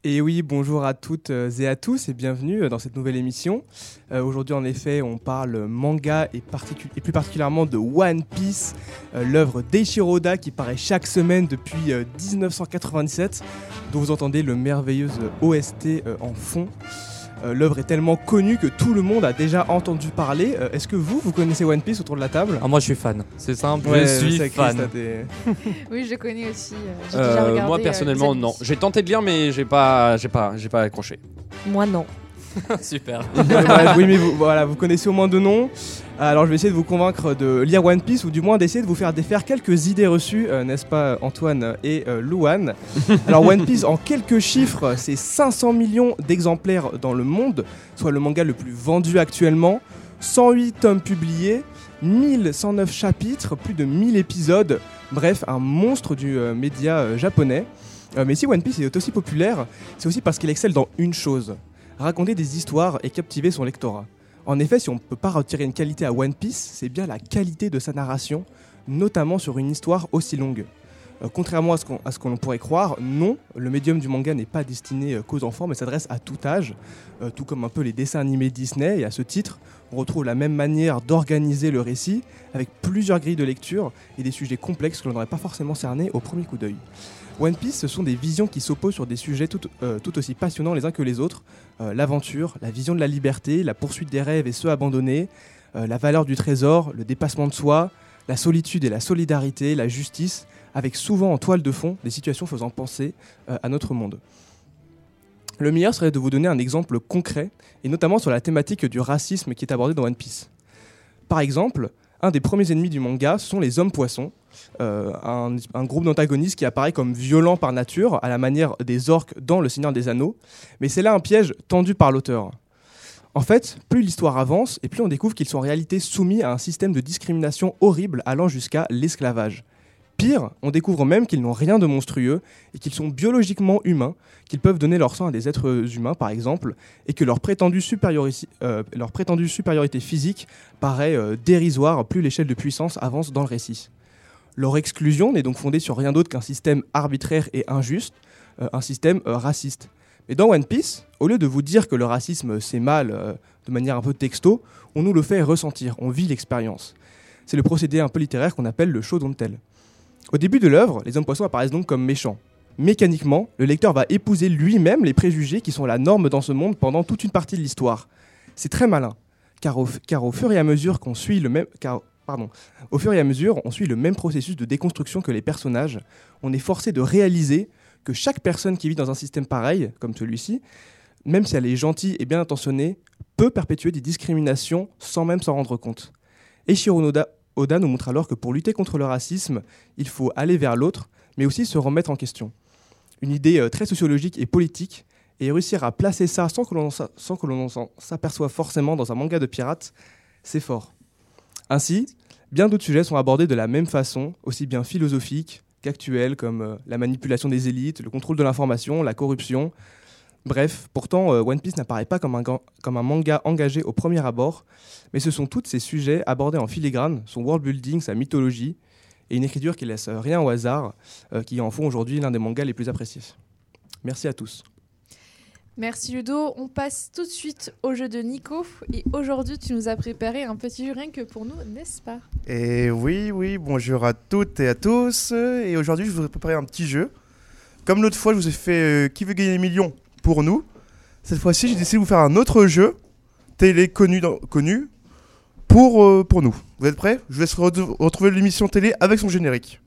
Et oui, bonjour à toutes et à tous et bienvenue dans cette nouvelle émission. Euh, aujourd'hui, en effet, on parle manga et, particu- et plus particulièrement de One Piece, euh, l'œuvre d'Eiichiro Oda qui paraît chaque semaine depuis euh, dix-neuf cent quatre-vingt-dix-sept, dont vous entendez le merveilleux O S T euh, en fond. Euh, l'œuvre est tellement connue que tout le monde a déjà entendu parler. Euh, est-ce que vous, vous connaissez One Piece autour de la table ? Ah, moi, je suis fan. C'est simple, Ouais, je suis c'est fan. Chris, t'as des- Oui, je connais aussi. euh, J'ai Euh, déjà regardé. moi euh, personnellement les non. animés. J'ai tenté de lire mais j'ai pas, j'ai pas, j'ai pas accroché. Moi, non. Super. Ouais, oui, mais vous, voilà, vous connaissez au moins deux noms. Alors, je vais essayer de vous convaincre de lire One Piece ou du moins d'essayer de vous faire défaire quelques idées reçues, euh, n'est-ce pas, Antoine et euh, Louane. Alors, One Piece, en quelques chiffres, c'est cinq cents millions d'exemplaires dans le monde, soit le manga le plus vendu actuellement, cent huit tomes publiés, mille cent neuf chapitres, plus de mille épisodes. Bref, un monstre du euh, média euh, japonais. Euh, mais si One Piece est aussi populaire, c'est aussi parce qu'il excelle dans une chose: raconter des histoires et captiver son lectorat. En effet, si on ne peut pas retirer une qualité à One Piece, c'est bien la qualité de sa narration, notamment sur une histoire aussi longue. Euh, contrairement à ce, qu'on, à ce qu'on pourrait croire, non, le médium du manga n'est pas destiné euh, qu'aux enfants, mais s'adresse à tout âge, euh, tout comme un peu les dessins animés Disney, et à ce titre, on retrouve la même manière d'organiser le récit, avec plusieurs grilles de lecture et des sujets complexes que l'on n'aurait pas forcément cernés au premier coup d'œil. One Piece, ce sont des visions qui s'opposent sur des sujets tout, euh, tout aussi passionnants les uns que les autres. Euh, l'aventure, la vision de la liberté, la poursuite des rêves et ceux abandonnés, euh, la valeur du trésor, le dépassement de soi, la solitude et la solidarité, la justice, avec souvent en toile de fond des situations faisant penser euh, à notre monde. Le meilleur serait de vous donner un exemple concret, et notamment sur la thématique du racisme qui est abordée dans One Piece. Par exemple, un des premiers ennemis du manga, ce sont les hommes-poissons, euh, un, un groupe d'antagonistes qui apparaît comme violent par nature, à la manière des orques dans Le Seigneur des Anneaux, mais c'est là un piège tendu par l'auteur. En fait, plus l'histoire avance, et plus on découvre qu'ils sont en réalité soumis à un système de discrimination horrible allant jusqu'à l'esclavage. Pire, on découvre même qu'ils n'ont rien de monstrueux, et qu'ils sont biologiquement humains, qu'ils peuvent donner leur sang à des êtres humains par exemple, et que leur prétendue, supériori- euh, leur prétendue supériorité physique paraît euh, dérisoire plus l'échelle de puissance avance dans le récit. Leur exclusion n'est donc fondée sur rien d'autre qu'un système arbitraire et injuste, euh, un système euh, raciste. Mais dans One Piece, au lieu de vous dire que le racisme c'est mal euh, de manière un peu texto, on nous le fait ressentir, on vit l'expérience. C'est le procédé un peu littéraire qu'on appelle le show don't tell. Au début de l'œuvre, les hommes-poissons apparaissent donc comme méchants. Mécaniquement, le lecteur va épouser lui-même les préjugés qui sont la norme dans ce monde pendant toute une partie de l'histoire. C'est très malin, car au, car au fur et à mesure qu'on suit le même, car, pardon, au fur et à mesure, on suit le même processus de déconstruction que les personnages. On est forcé de réaliser que chaque personne qui vit dans un système pareil, comme celui-ci, même si elle est gentille et bien intentionnée, peut perpétuer des discriminations sans même s'en rendre compte. Eiichiro Oda Oda nous montre alors que pour lutter contre le racisme, il faut aller vers l'autre, mais aussi se remettre en question. Une idée euh, très sociologique et politique, et réussir à placer ça sans que l'on, sans que l'on s'en s'aperçoive forcément dans un manga de pirates, c'est fort. Ainsi, bien d'autres sujets sont abordés de la même façon, aussi bien philosophiques qu'actuels, comme euh, la manipulation des élites, le contrôle de l'information, la corruption. Bref, pourtant, euh, One Piece n'apparaît pas comme un, comme un manga engagé au premier abord, mais ce sont tous ces sujets abordés en filigrane, son world building, sa mythologie, et une écriture qui laisse rien au hasard, euh, qui en font aujourd'hui l'un des mangas les plus appréciés. Merci à tous. Merci Ludo, on passe tout de suite au jeu de Nico, et aujourd'hui tu nous as préparé un petit jeu rien que pour nous, n'est-ce pas ? Et oui, oui, bonjour à toutes et à tous, et aujourd'hui je vous ai préparé un petit jeu. Comme l'autre fois je vous ai fait euh, Qui veut gagner des millions pour nous, cette fois-ci j'ai décidé de vous faire un autre jeu télé connu, dans, connu pour, euh, pour nous. Vous êtes prêts ? Je vous laisse re- retrouver l'émission télé avec son générique.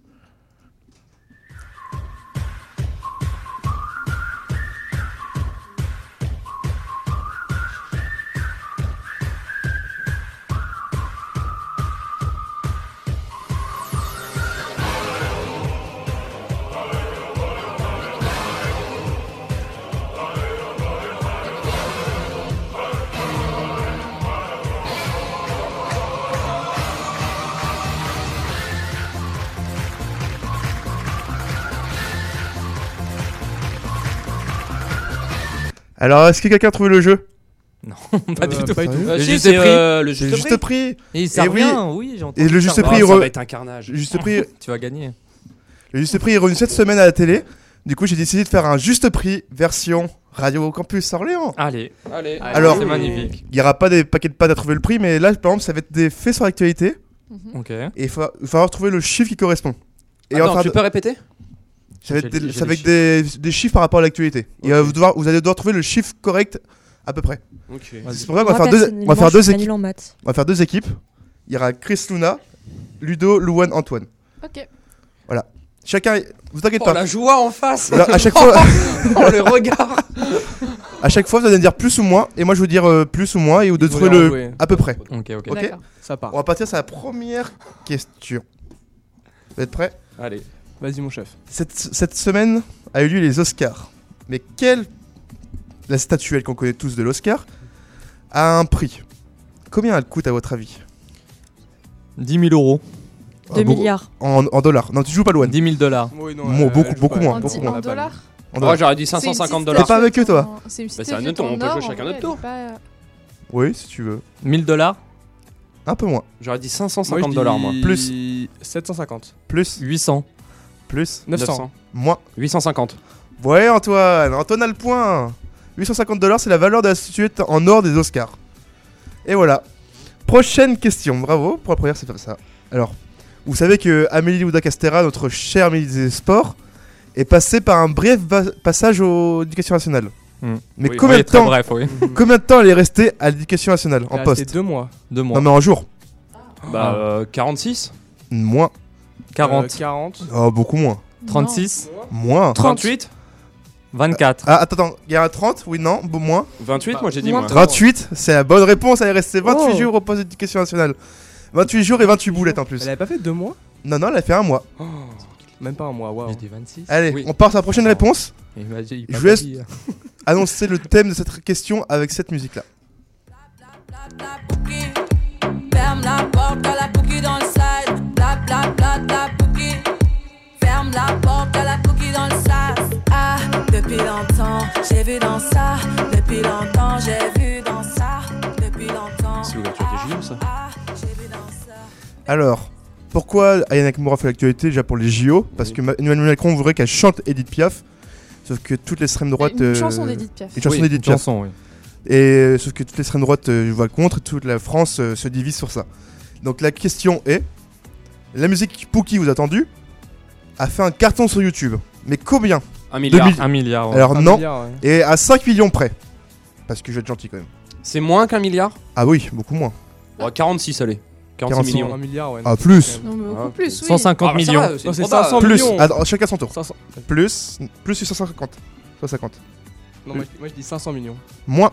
Alors, est-ce que quelqu'un a trouvé le jeu ? Non, pas du Euh, tout. pas du tout. Le si, juste c'est, prix. euh, le C'est juste juste prix. prix. Et il sert Et oui. bien, oui, j'ai entendu. Et le juste ça. prix, Oh, il ça re- va être un carnage. Le juste prix, Tu vas gagner. le juste prix est revenu cette semaine à la télé. Du coup, j'ai décidé de faire un juste prix version Radio Campus Orléans. Allez. Allez. Alors, c'est magnifique. Il n'y aura pas des paquets de pâtes à trouver le prix, mais là, par exemple, ça va être des faits sur l'actualité. Mhm. Ok. Et il va il va falloir trouver le chiffre qui correspond. Et Attends, enfin, tu peux répéter? ça va être J'ai- des, j'ai ça va les être des, des chiffres par rapport à l'actualité. Et Ok. euh, vous, devoir- vous allez devoir trouver le chiffre correct à peu près. Ok. C'est pour ça qu'on va Moi, faire deux, on va personnellement, faire je deux suis équipes. nulle en maths. On va faire deux équipes. Il y aura Chris, Luna, Ludo, Louane, Antoine. Ok. Chacun, vous inquiétez Oh pas. la joie en face. Là, à chaque fois, Oh le regard. à chaque fois, vous allez me dire plus ou moins, et moi je vais vous dire euh, plus ou moins, et vous devez Vous trouver les le rejouer. à peu près. Ok, ok. Ok. D'accord. Ça part. On va partir sur la première question. Vous êtes prêts? Allez. Vas-y, mon chef. Cette, cette semaine a eu lieu les Oscars. Mais quelle la statuette qu'on connaît tous de l'Oscar a un prix? Combien elle coûte à votre avis? dix mille euros. deux Ah, beaucoup- milliards. En, en dollars. Non, tu joues pas loin. dix mille dollars. Oui, non, Mo- beaucoup- beaucoup moins, En, beaucoup di- moins. en dollars. En Oh, dollars. j'aurais dit C'est une cinq cent cinquante petite dollars. T'es pas avec eux, toi? statuette en- C'est une petite Bah, c'est un statuette auto, on en peut or, jouer en chacun vrai, notre tour. elle est pas- Oui, si tu veux. mille dollars. Un peu moins. J'aurais dit cinq cent Moi, je cinquante dollars moi. dis Plus. sept cent cinquante. Plus. huit cents. Plus. neuf cents. Moins. huit cent cinquante. Ouais, Antoine. Antoine a le point. huit cent cinquante dollars, c'est la valeur de la statuette en or des Oscars. Et voilà. Prochaine question. Bravo. Pour la première, c'est comme ça. Alors, vous savez que Amélie Oudéa-Castéra, notre chère ministre des Sports, est passée par un bref va- passage au Éducation nationale. Hmm. Mais Oui. combien, Oui, de très temps, bref, oui. combien de temps elle est restée à l'Éducation nationale en Il est poste? resté deux mois. Deux mois. Non, mais en jour. Bah euh, quarante-six. Moins. quarante. Euh, quarante. Oh, beaucoup moins. trente-six. Moins. trente-huit. vingt-quatre. Ah, attends, attends. Il y a un trente? Oui, non. Bon, moins. vingt-huit moi j'ai dit Moins moi. vingt-huit, c'est la bonne réponse. Elle est restée vingt-huit Oh. jours au poste d'éducation nationale. vingt-huit jours et vingt-huit boulettes en plus. Elle avait pas fait deux mois? Non, non, elle a fait un mois. Même pas un mois, waouh. J'ai dit vingt-six. Allez, Oui. on part sur la prochaine réponse. Il m'a dit- il Je m'a vous pas laisse- dit. Annoncer le thème de cette question avec cette musique-là. Ferme la porte à la cookie dans le side. Bla bla bla bla cookie. Ferme la porte à la cookie dans le sas. Ah, depuis longtemps, j'ai vu dans ça. Depuis longtemps, j'ai vu dans ça. Depuis longtemps. C'est l'ouverture des J O ça. Ah, j'ai vu dans ça. Alors, pourquoi Ayane Nakamura fait l'actualité déjà pour les J O? Parce que Ma- Emmanuel Macron voudrait qu'elle chante Edith Piaf. Sauf que toute l'extrême droite. Une euh, chanson d'Edith Piaf. Une chanson Oui, d'Edith une Piaf. chanson, oui. Et euh, sauf que toute l'extrême droite euh, voit contre, et toute la France euh, se divise sur ça. Donc la question est, la musique Pookie, vous attendu, a fait un carton sur YouTube. Mais combien? Un milliard. deux mille Un milliard. ouais. Alors Un non, milliard, ouais. et à cinq millions près. Parce que je vais être gentil quand même. C'est moins qu'un milliard. Ah oui, beaucoup moins. Ouais, quarante-six allez. quarante-six quarante-six. millions. Un milliard, ouais. Ah, non, plus. c'est quand même- Non, mais beaucoup Ah, plus, oui. cent cinquante Ah, bah, ça millions. va, Non, c'est trop cinq cents bas. Plus, millions. attends, chacun son tour. cinq cents. Plus, plus huit cent cinquante. cent cinquante. Non, moi, je- moi je dis cinq cents millions. Moins,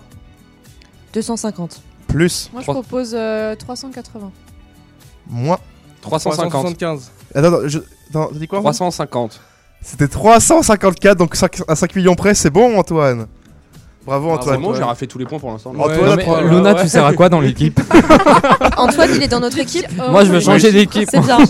deux cent cinquante. plus, Moi, je Trois- propose euh, trois cent quatre-vingts. moins. trois cent cinquante. soixante-quinze. Attends, attends, je... attends, t'as dit quoi? trois cent cinquante. C'était trois cent cinquante-quatre, donc cinq- à cinq millions près, c'est bon Antoine. Bravo Bravo, C'est Antoine. bon, j'ai raflé tous les points pour l'instant. Antoine, Ouais, Non, mais, prends- euh, Luna, ouais. tu sers à quoi dans l'équipe? Antoine, il est dans notre équipe. Moi, je veux changer Oui. d'équipe. C'est bien.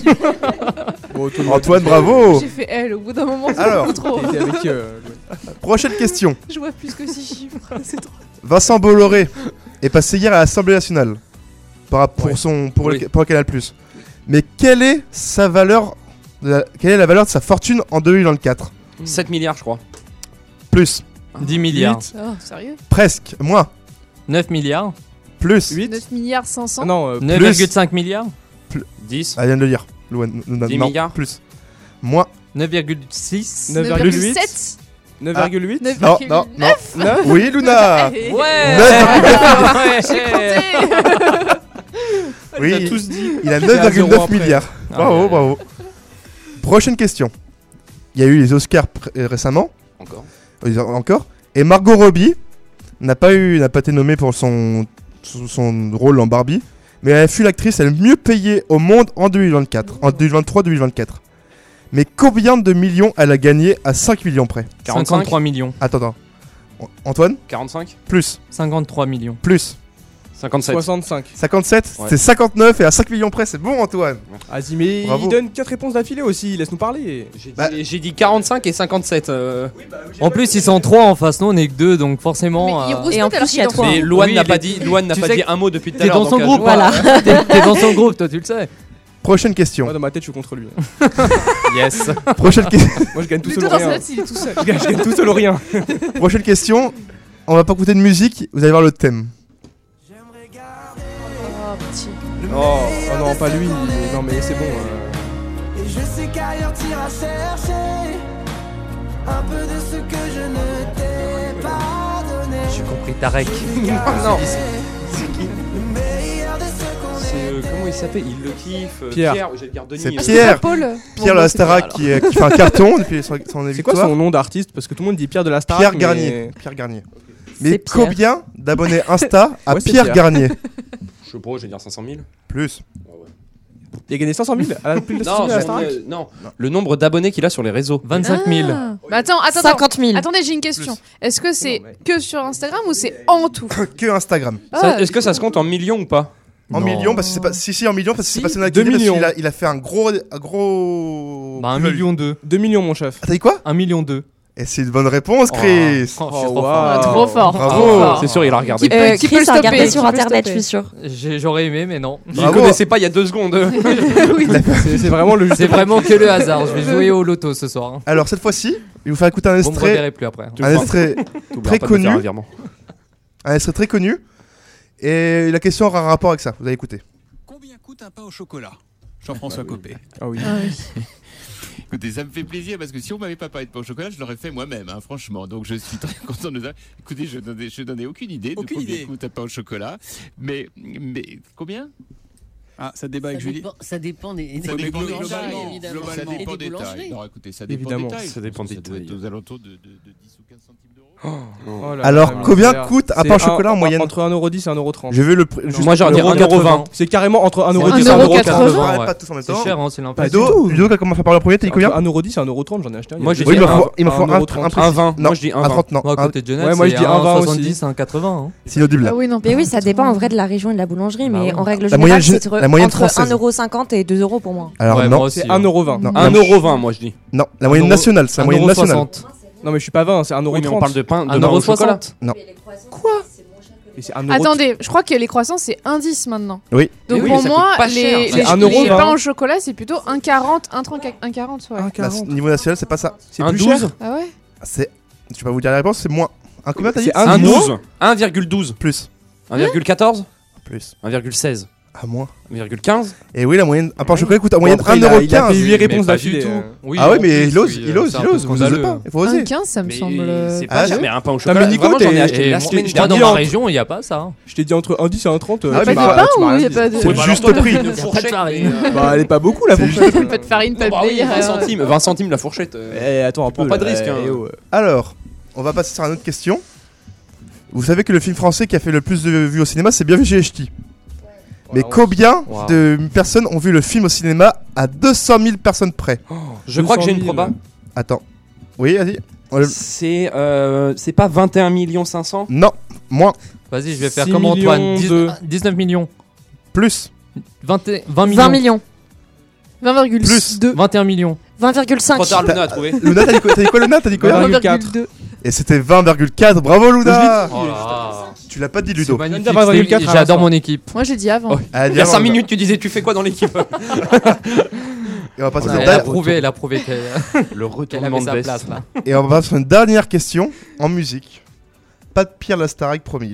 Bon, tout le monde- Antoine, bravo. J'ai fait elle au bout d'un moment. c'est Alors. beaucoup trop. T'étais avec euh, Prochaine question. Je vois plus que six chiffres. C'est trop. Vincent Bolloré est passé hier à l'Assemblée nationale par, pour, Ouais. son, pour, Oui. le, pour le Canal plus. Mais quelle est sa valeur de la- quelle est la valeur de sa fortune en deux mille vingt-quatre? sept milliards je crois. Plus, dix milliards. Oh, sérieux presque, moins, neuf milliards. plus. huit. neuf milliards cinq cents. Ah non, euh, neuf virgule cinq milliards. dix. Ah, elle vient de le dire. Louane, Luna, dix non, milliards. Plus. Moins. neuf virgule six. neuf neuf virgule virgule huit. sept. neuf virgule huit. neuf Non, virgule non, non. neuf. Oui, Luna. Ouais. Ouais. Neuf- Ouais. Oui, On a tous dit. il a J'étais à neuf virgule zéro neuf après. milliards. Ah, Bravo, ouais. bravo. Prochaine question. Il y a eu les Oscars pr- euh, récemment. Encore. Euh, Encore. Et Margot Robbie n'a pas eu, n'a pas été nommée pour son, son, son rôle en Barbie, mais elle fut l'actrice la mieux payée au monde en deux mille vingt-quatre, en deux mille vingt-trois deux mille vingt-quatre. Mais combien de millions elle a gagné à cinq millions près? cinquante-trois millions. Attends, attends. An- Antoine? quarante-cinq. Plus, cinquante-trois millions. plus. cinquante-sept. soixante-cinq. cinquante-sept, Ouais. c'est cinquante-neuf et à cinq millions près, c'est bon Antoine. Vas-y, mais Bravo. il donne quatre réponses d'affilée aussi, laisse-nous parler. J'ai Bah- dit, j'ai dit quarante-cinq et cinquante-sept. euh. En plus, ils sont trois en face, nous on est que deux, donc forcément. Mais il euh, rouspète Et en alors plus, qu'il il y a en toi. fait. Mais Louane Oui, n'a les- pas dit, Louane n'a tu pas sais dit que un mot depuis tout à T'es l'heure. dans son donc, euh, groupe, je- Voilà. T'es t'es dans son groupe, toi tu le sais. Prochaine question. Moi, dans ma tête, je suis contre lui. Yes. Prochaine question. Moi, je gagne tout Les seul deux ou dans rien. sa tête, il est tout seul. Je gagne, je gagne tout seul ou rien. Prochaine question. On va pas écouter de musique, vous allez voir le thème. Oh, petit. Oh, oh non, pas lui. Non, mais c'est bon. euh. Et je sais qu'ailleurs t'iras chercher un peu de ce que je ne t'ai pas donné. J'ai compris Tarek. Non. C'est qui? Le meilleur de ce qu'on C'est euh, comment il s'appelle? Il le kiffe. euh, Pierre. Pierre, j'allais dire Denis. C'est Ah, Pierre. c'est pas Paul. Pierre Bon, de la bah, c'est pas Starac grave. qui, euh, qui fait un carton depuis son, son C'est quoi victoire. son nom d'artiste? Parce que tout le monde dit Pierre de la Starac. Pierre mais- Garnier. Pierre Garnier. Mais C'est Pierre. combien d'abonnés Insta à Ouais, c'est Pierre Pierre. Garnier? Je sais pas, je vais dire cinq cent mille. Plus. Il a gagné cinq cent mille à la plus de cinq cent Non, mille à la c'est- Starac. euh, non, le nombre d'abonnés qu'il a sur les réseaux. vingt-cinq mille. Ah. Bah, attends, attends, cinquante mille. Attendez, j'ai une question. Est-ce que c'est Non, mais- que sur Instagram ou c'est en tout? Que Instagram. Ça- Ah, Est-ce que ça se compte en millions ou pas? En Non. millions, parce que c'est pas. Si, si, en millions, parce que c'est Si, passé dans deux l'activité, parce millions. qu'il a, il a fait un gros. Un gros. Bah un plus-value. million deux. deux millions, mon chef. Ah, t'as dit quoi? un million deux. Et c'est une bonne réponse, Chris. Oh, je suis Oh, trop wow. fort. Ah, trop fort. Bravo. trop fort. C'est sûr, il a regardé. Qui- Euh, Qui Chris peut le a regardé stopper sur Qui peut le internet, je stopper suis sûr. J'ai- J'aurais aimé, mais non. Je le Bravo. connaissais pas il y a deux secondes. C'est c'est vraiment le C'est vraiment que le hasard. Je vais jouer au loto ce soir. hein. Alors, cette fois-ci, je vais vous faire écouter un Vous me extrait. reverrez plus après. Un extrait T'oublieras très pas de me faire connu. un virement. Un extrait très connu. Et la question aura un rapport avec ça. Vous allez écouter. Combien coûte un pain au chocolat? Jean-François Copé. Ah oui. Ah oui. Écoutez, ça me fait plaisir parce que si on m'avait pas parlé de pain au chocolat, je l'aurais fait moi-même, hein, franchement. Donc je suis très content de ça. Écoutez, je donnais, je donnais aucune idée Aucune de combien idée. coûte un pain au chocolat. Mais, mais combien? Ah, ça débat avec Ça Julie. dépend, ça dépend des, Ça des dépend des boulangeries, globalement, évidemment. globalement, Et dépend des des tailles. boulangeries. Alors écoutez, ça dépend Évidemment. des tailles. Ça dépend des Ça doit être tailles. aux alentours de, de, de dix ou quinze centimes d'euros. Oh là Alors, là, combien misère. coûte un C'est pain au chocolat en un- moyenne? Entre un euro dix et un euro trente. Je vais le. pr- juste Moi, j'aurais dit un euro un euro vingt. C'est carrément entre un euro un dix et un euro euro quatre-vingts. trente. On Ouais. arrête pas tous en même C'est temps. cher, hein, c'est Pas l'impression. du tout. Ludo, comment ça parle en premier? T'as dit combien? un euro dix et un euro trente, j'en ai acheté un. il y a Moi, deux j'ai Oui, dit il jours. m'en un- faut, il m'en faut un un, euro un trente. précis. Un vingt. Non, Moi, je dis un un vingt. trente, non. Moi, à un- côté de Genève, Ouais, moi, je c'est dis un vingt aussi. soixante-dix, un quatre-vingts. hein. C'est inaudible. Ah oui, non. Mais oui, ça pas dépend en trop. vrai de la région et de la boulangerie, Bah mais ouais. en règle La générale, moyenne c'est gé- entre, la moyenne entre française. un euro cinquante et deux euros pour moi. Alors Ouais, non, moi aussi. C'est un euro vingt. Non. un euro vingt, moi je dis. non, la moyenne euro- nationale, c'est la un moyenne euro nationale. soixante. Non, mais je suis pas vingt, c'est un euro Oui, mais on trente. parle de pain, de un pain euro au chocolat. soixante. Quoi? Et c'est un euro. Attendez, je crois que les croissants c'est un dix maintenant. Oui. Donc Mais oui, pour mais ça moi, coûte pas cher. les, C'est les, un les euro vingt. pains au chocolat c'est plutôt un quarante, un trente, un quarante. Ouais. un Bah, quarante. niveau national, c'est pas ça. C'est Un plus douze. cher. Ah ouais? C'est. Je vais pas vous dire la réponse, c'est moins. Un combien t'as dit? C'est un Un moins. douze. un virgule douze. Plus. un virgule quatorze. Plus. un virgule seize. À moins. un virgule quinze. Et oui, la moyenne. Un pain au chocolat coûte en moyenne Bon, après, il a- un euro il a fait quinze. huit Mais réponses pas du d'affilée. tout. euh. Oui, Ah en oui, mais plus, il ose, oui, il ose, c'est un il peu ose. Vous osez scandaleux. pas. Il faut Un oser. quinze ça me Mais semble. c'est Ah pas ouais cher, mais un pain au mais chocolat. Nico, Vraiment, j'en ai t'es- acheté Et la moi, semaine je t'ai moi, dans dit ma entre- région, il n'y a pas ça. hein. Je t'ai dit entre un dix et un trente. euh, Ah, tu mais m'as- du tu pain m'as ou rien y a dit. pas de- C'est Ouais, le bah juste alors, toi, prix. t'as une fourchette, farine. mais, euh, Bah, elle est pas beaucoup la C'est fourchette. juste le Pas de farine, pas de Bah oui, blé. vingt rien. centimes, vingt centimes la fourchette. euh. Eh, attends un prends peu. pas de là, risque, hein. eh, oh, euh. Alors, on va passer sur une autre question. Vous savez que le film français qui a fait le plus de vues au cinéma, c'est Bienvenue chez les Ch'tis. Mais Wow. combien Wow. de personnes ont vu le film au cinéma à deux cent mille personnes près? Je crois que j'ai une proba. Attends. Oui, vas-y. On le- C'est euh, c'est pas vingt et un millions cinq cents. Non, moins, Vas-y, je vais faire six comme Antoine. millions dix- de- dix-neuf millions. plus, vingt et- vingt millions. vingt millions. vingt virgule Plus. deux. vingt et un millions. vingt virgule cinq. Trop tard, Luna a trouvé. Luna, t'as dit quoi, t'as dit quoi Luna? T'as dit quoi? vingt vingt virgule quatre. virgule deux. Et c'était vingt virgule quatre. Bravo Luna. Oh là là. Tu l'as pas dit C'est Ludo. magnifique. vingt virgule quatre à J'adore l'instant. mon équipe. Moi j'ai dit avant. Ah, Il y a bien, cinq minutes, tu disais tu fais quoi dans l'équipe? Et on va passer sur Elle une a dernière- prouvé, elle a prouvé qu'elle Le qu'elle retournement avait de sa veste. place là. Et on va passer sur une dernière question en musique. Pas de Pierre la Starac, promis.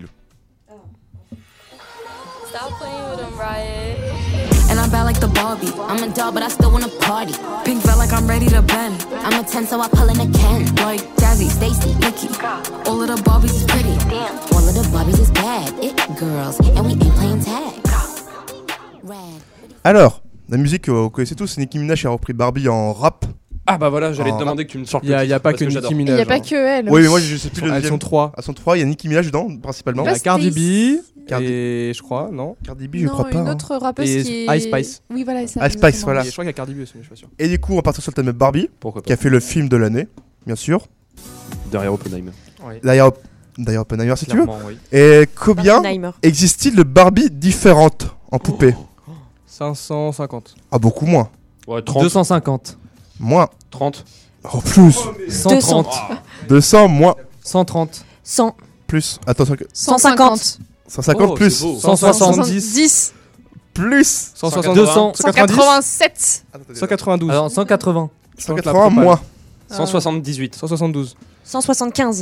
Stop playing with them, Riot. And I'm bad like the Barbie. I'm a doll, but I still wanna party. Pink felt like I'm ready to bend. I'm a ten, so I pull in a Ken. Like Jazzy, Stacy, Nikki. All of the Barbies is pretty. Damn. All of the Barbies is bad. It girls, and we ain't playing tag. Red. Alors, la musique que vous connaissez tous, c'est Nicki Minaj qui a repris Barbie en rap. Ah bah voilà, j'allais Oh. te demander que tu me sortes. Il y a, il y a pas que Nicki Il Minaj. n'y a pas hein. que elle. Oui, mais moi je sais plus le Elles deuxième. sont trois. Elles sont trois, il y a Nicki Minaj dedans, principalement. Il y a Cardi B Cardi- et je crois, non Cardi B, je Non, crois pas. une hein. autre rappeuse Et qui est. Ice Spice. Oui, voilà, ça. Ice Spice, exactement. voilà. Et je crois qu'il y a Cardi B aussi, mais je suis pas sûr. Et du coup, on part sur le thème de Barbie, Pourquoi qui pas. a fait le film de l'année, bien sûr. Derrière Oppenheimer. D'ailleurs, d'ailleurs Oppenheimer si tu veux. Clairement, oui. Et combien Oppenheimer. existe-t-il de Barbie différentes en poupée? cinq cent cinquante. Ah, beaucoup moins. Ouais, trente. deux cent cinquante. Moins. trente. Oh, plus. cent trente. deux cents, moins. cent trente. cent. Plus. Attention, que- cent cinquante. cent cinquante Oh, plus. c'est beau. cent soixante-dix. dix. Plus. cent soixante, deux cents, cent quatre-vingt-sept. cent quatre-vingt-douze. Alors, cent quatre-vingts. cent quatre-vingts moins. cent soixante-dix-huit. cent soixante-douze. cent soixante-quinze.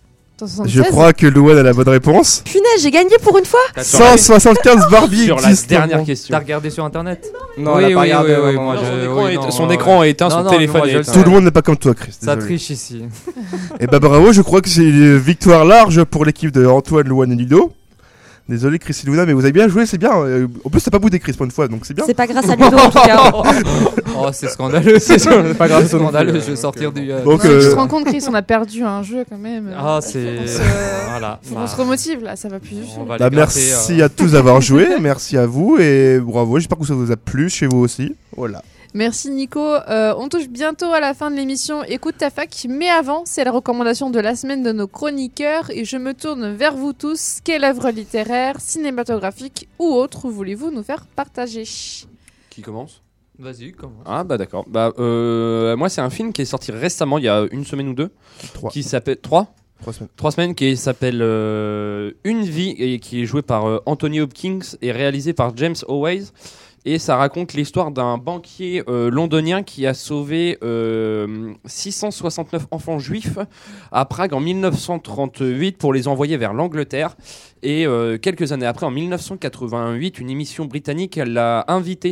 Je crois que Louane a la bonne réponse. Punaise, j'ai gagné pour une fois. cent soixante-quinze Barbie Sur la existent. dernière question. T'as regardé sur internet? Non, oui, elle a pas oui, regardé, oui, oui, non, moi, non, je- son écran oui, est- non, son euh, écran est éteint, non, son non, téléphone moi, est je- éteint. Tout le monde n'est pas comme toi, Chris. Ça désolé. triche ici. Et bah bravo, je crois que c'est une victoire large pour l'équipe de Antoine, Louane et Ludo. Désolé Chris et Luna, mais vous avez bien joué, c'est bien. Euh, En plus, t'as pas boudé Chris pour une fois, donc c'est bien. C'est pas grâce à Ludo en tout cas. Oh, c'est scandaleux, c'est pas grave, c'est scandaleux. Je vais sortir du. euh, Donc, Non, euh, Tu te rends compte, Chris, on a perdu un jeu quand même. Ah, c'est. On se, Voilà. faut bah, qu'on se remotive là, ça va plus du tout. on va Bah, les gratter, merci euh. à tous d'avoir joué, merci à vous et bravo. J'espère que ça vous a plu chez vous aussi. Voilà. Merci Nico. Euh, on touche bientôt à la fin de l'émission Écoute ta fac, mais avant, c'est la recommandation de la semaine de nos chroniqueurs et je me tourne vers vous tous. Quelle œuvre littéraire, cinématographique ou autre voulez-vous nous faire partager? Qui commence? Vas-y, commence. Ah bah d'accord. Bah euh, moi c'est un film qui est sorti récemment, il y a une semaine ou deux, Trois. qui s'appelle trois. Trois semaines. Trois semaines qui s'appelle euh, Une vie et qui est joué par euh, Anthony Hopkins et réalisé par James Howes. Et ça raconte l'histoire d'un banquier euh, londonien qui a sauvé euh, six cent soixante-neuf enfants juifs à Prague en mille neuf cent trente-huit pour les envoyer vers l'Angleterre. Et euh, quelques années après, en mille neuf cent quatre-vingt-huit, une émission britannique l'a invité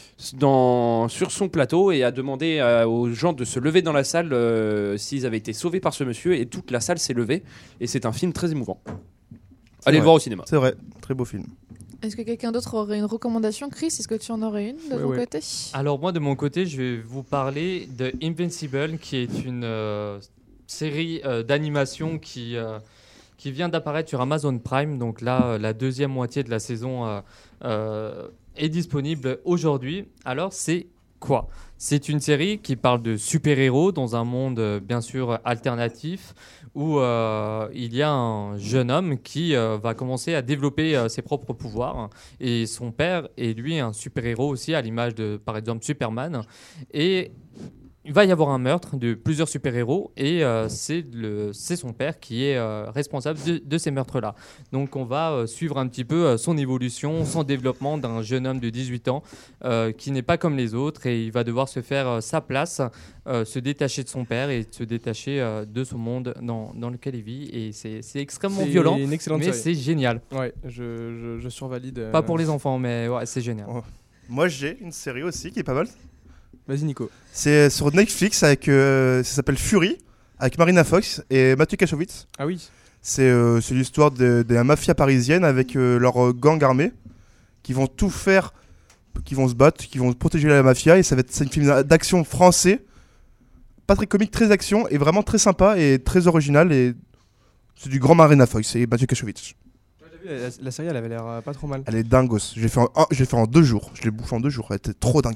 dans, sur son plateau et a demandé euh, aux gens de se lever dans la salle euh, s'ils avaient été sauvés par ce monsieur. Et toute la salle s'est levée. Et c'est un film très émouvant. Allez le voir au cinéma. C'est vrai, très beau film. Est-ce que quelqu'un d'autre aurait une recommandation? Chris, est-ce que tu en aurais une de Ouais, ton ouais. côté? Alors moi de mon côté, je vais vous parler de Invincible, qui est une euh, série euh, d'animation qui euh, qui vient d'apparaître sur Amazon Prime. Donc là, euh, la deuxième moitié de la saison euh, euh, est disponible aujourd'hui. Alors c'est quoi? C'est une série qui parle de super-héros dans un monde euh, bien sûr alternatif où euh, il y a un jeune homme qui euh, va commencer à développer euh, ses propres pouvoirs et son père est lui un super-héros aussi à l'image de par exemple Superman et il va y avoir un meurtre de plusieurs super-héros et euh, c'est, le, c'est son père qui est euh, responsable de, de ces meurtres-là. Donc on va euh, suivre un petit peu euh, son évolution, son développement d'un jeune homme de dix-huit ans euh, qui n'est pas comme les autres et il va devoir se faire euh, sa place, euh, se détacher de son père et se détacher euh, de ce monde dans, dans lequel il vit. Et c'est, c'est extrêmement C'est violent, une excellente mais série. c'est génial. Ouais, je, je, je survalide. euh, Pas pour les enfants, mais ouais, c'est génial. Oh. Moi j'ai une série aussi qui est pas mal. Vas-y Nico. C'est sur Netflix avec euh, ça s'appelle Fury avec Marina Fox et Mathieu Kassovitz. Ah oui. C'est euh, c'est l'histoire de, de la mafia parisienne avec euh, leur euh, gang armé qui vont tout faire, qui vont se battre, qui vont protéger la mafia et ça va être c'est une film d'action français, pas très comique, très action et vraiment très sympa et très original et c'est du grand Marina Fox et Mathieu Kassovitz. La, la série elle avait l'air euh, pas trop mal. Elle est dingos. Je l'ai fait en, oh, je l'ai fait en deux jours. Je l'ai bouffé en deux jours. Elle était trop dingue.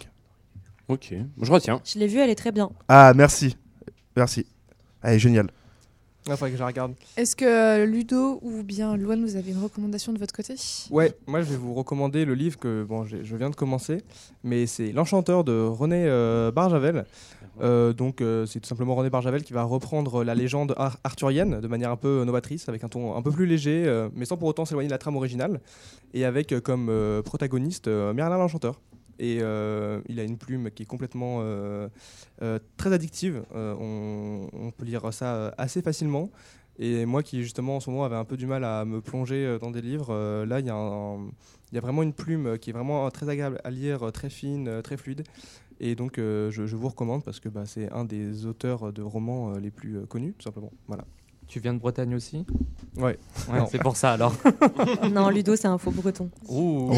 Ok, je retiens. Je l'ai vue, elle est très bien. Ah merci, merci. Elle est géniale. Il faudrait que je la regarde. Est-ce que euh, Ludo ou bien Louane, vous avez une recommandation de votre côté? Ouais, moi je vais vous recommander le livre que bon, j'ai- je viens de commencer, mais c'est L'Enchanteur de René euh, Barjavel. Euh, donc euh, c'est tout simplement René Barjavel qui va reprendre la légende ar- arthurienne de manière un peu novatrice, avec un ton un peu plus léger, euh, mais sans pour autant s'éloigner de la trame originale, et avec euh, comme euh, protagoniste euh, Merlin l'Enchanteur. Et euh, il a une plume qui est complètement euh, euh, très addictive. Euh, on, on peut lire ça euh, assez facilement. Et moi qui justement en ce moment avait un peu du mal à me plonger euh, dans des livres, euh, là il y, a un- il y a vraiment une plume qui est vraiment très agréable à lire, euh, très fine, euh, très fluide. Et donc euh, je, je vous recommande parce que bah, c'est un des auteurs de romans euh, les plus euh, connus, tout simplement. Voilà. Tu viens de Bretagne aussi? Ouais. Ouais, Non. c'est pour ça alors. Non, Ludo, c'est un faux breton. Ouh.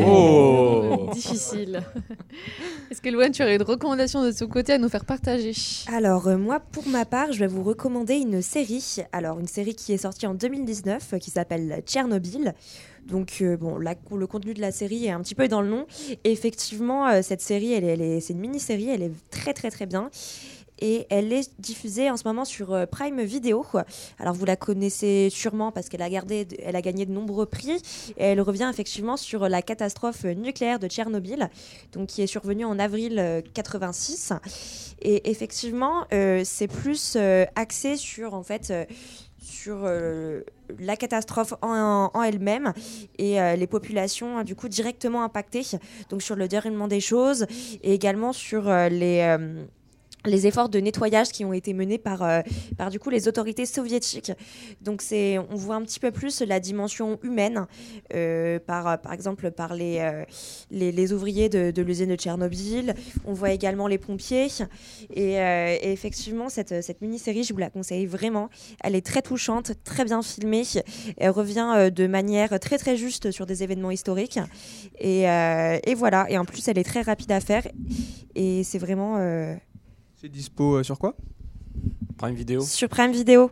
Oh. Difficile. Est-ce que Louane, tu aurais une recommandation de ton côté à nous faire partager? Alors, euh, moi, pour ma part, je vais vous recommander une série. Alors, une série qui est sortie en deux mille dix-neuf, euh, qui s'appelle Tchernobyl. Donc, euh, bon, la- le contenu de la série est un petit peu dans le nom. Et effectivement, euh, cette série, elle est, elle est- c'est une mini-série, elle est très, très, très bien. Et elle est diffusée en ce moment sur euh, Prime Video. Alors vous la connaissez sûrement parce qu'elle a, gardé, elle a gagné de nombreux prix. Et elle revient effectivement sur la catastrophe nucléaire de Tchernobyl, donc qui est survenue en avril euh, quatre-vingt-six. Et effectivement, euh, c'est plus euh, axé sur en fait euh, sur euh, la catastrophe en, en elle-même et euh, les populations du coup directement impactées, donc sur le déroulement des choses et également sur euh, les euh, les efforts de nettoyage qui ont été menés par, euh, par du coup, les autorités soviétiques. Donc c'est, on voit un petit peu plus la dimension humaine, euh, par, par exemple par les, euh, les, les ouvriers de, de l'usine de Tchernobyl. On voit également les pompiers. Et, euh, et effectivement, cette, cette mini-série, je vous la conseille vraiment. Elle est très touchante, très bien filmée. Elle revient euh, de manière très très juste sur des événements historiques. Et, euh, et voilà. Et en plus, elle est très rapide à faire. Et c'est vraiment... Euh, C'est dispo euh, sur quoi? Prime Video. Sur Prime Video.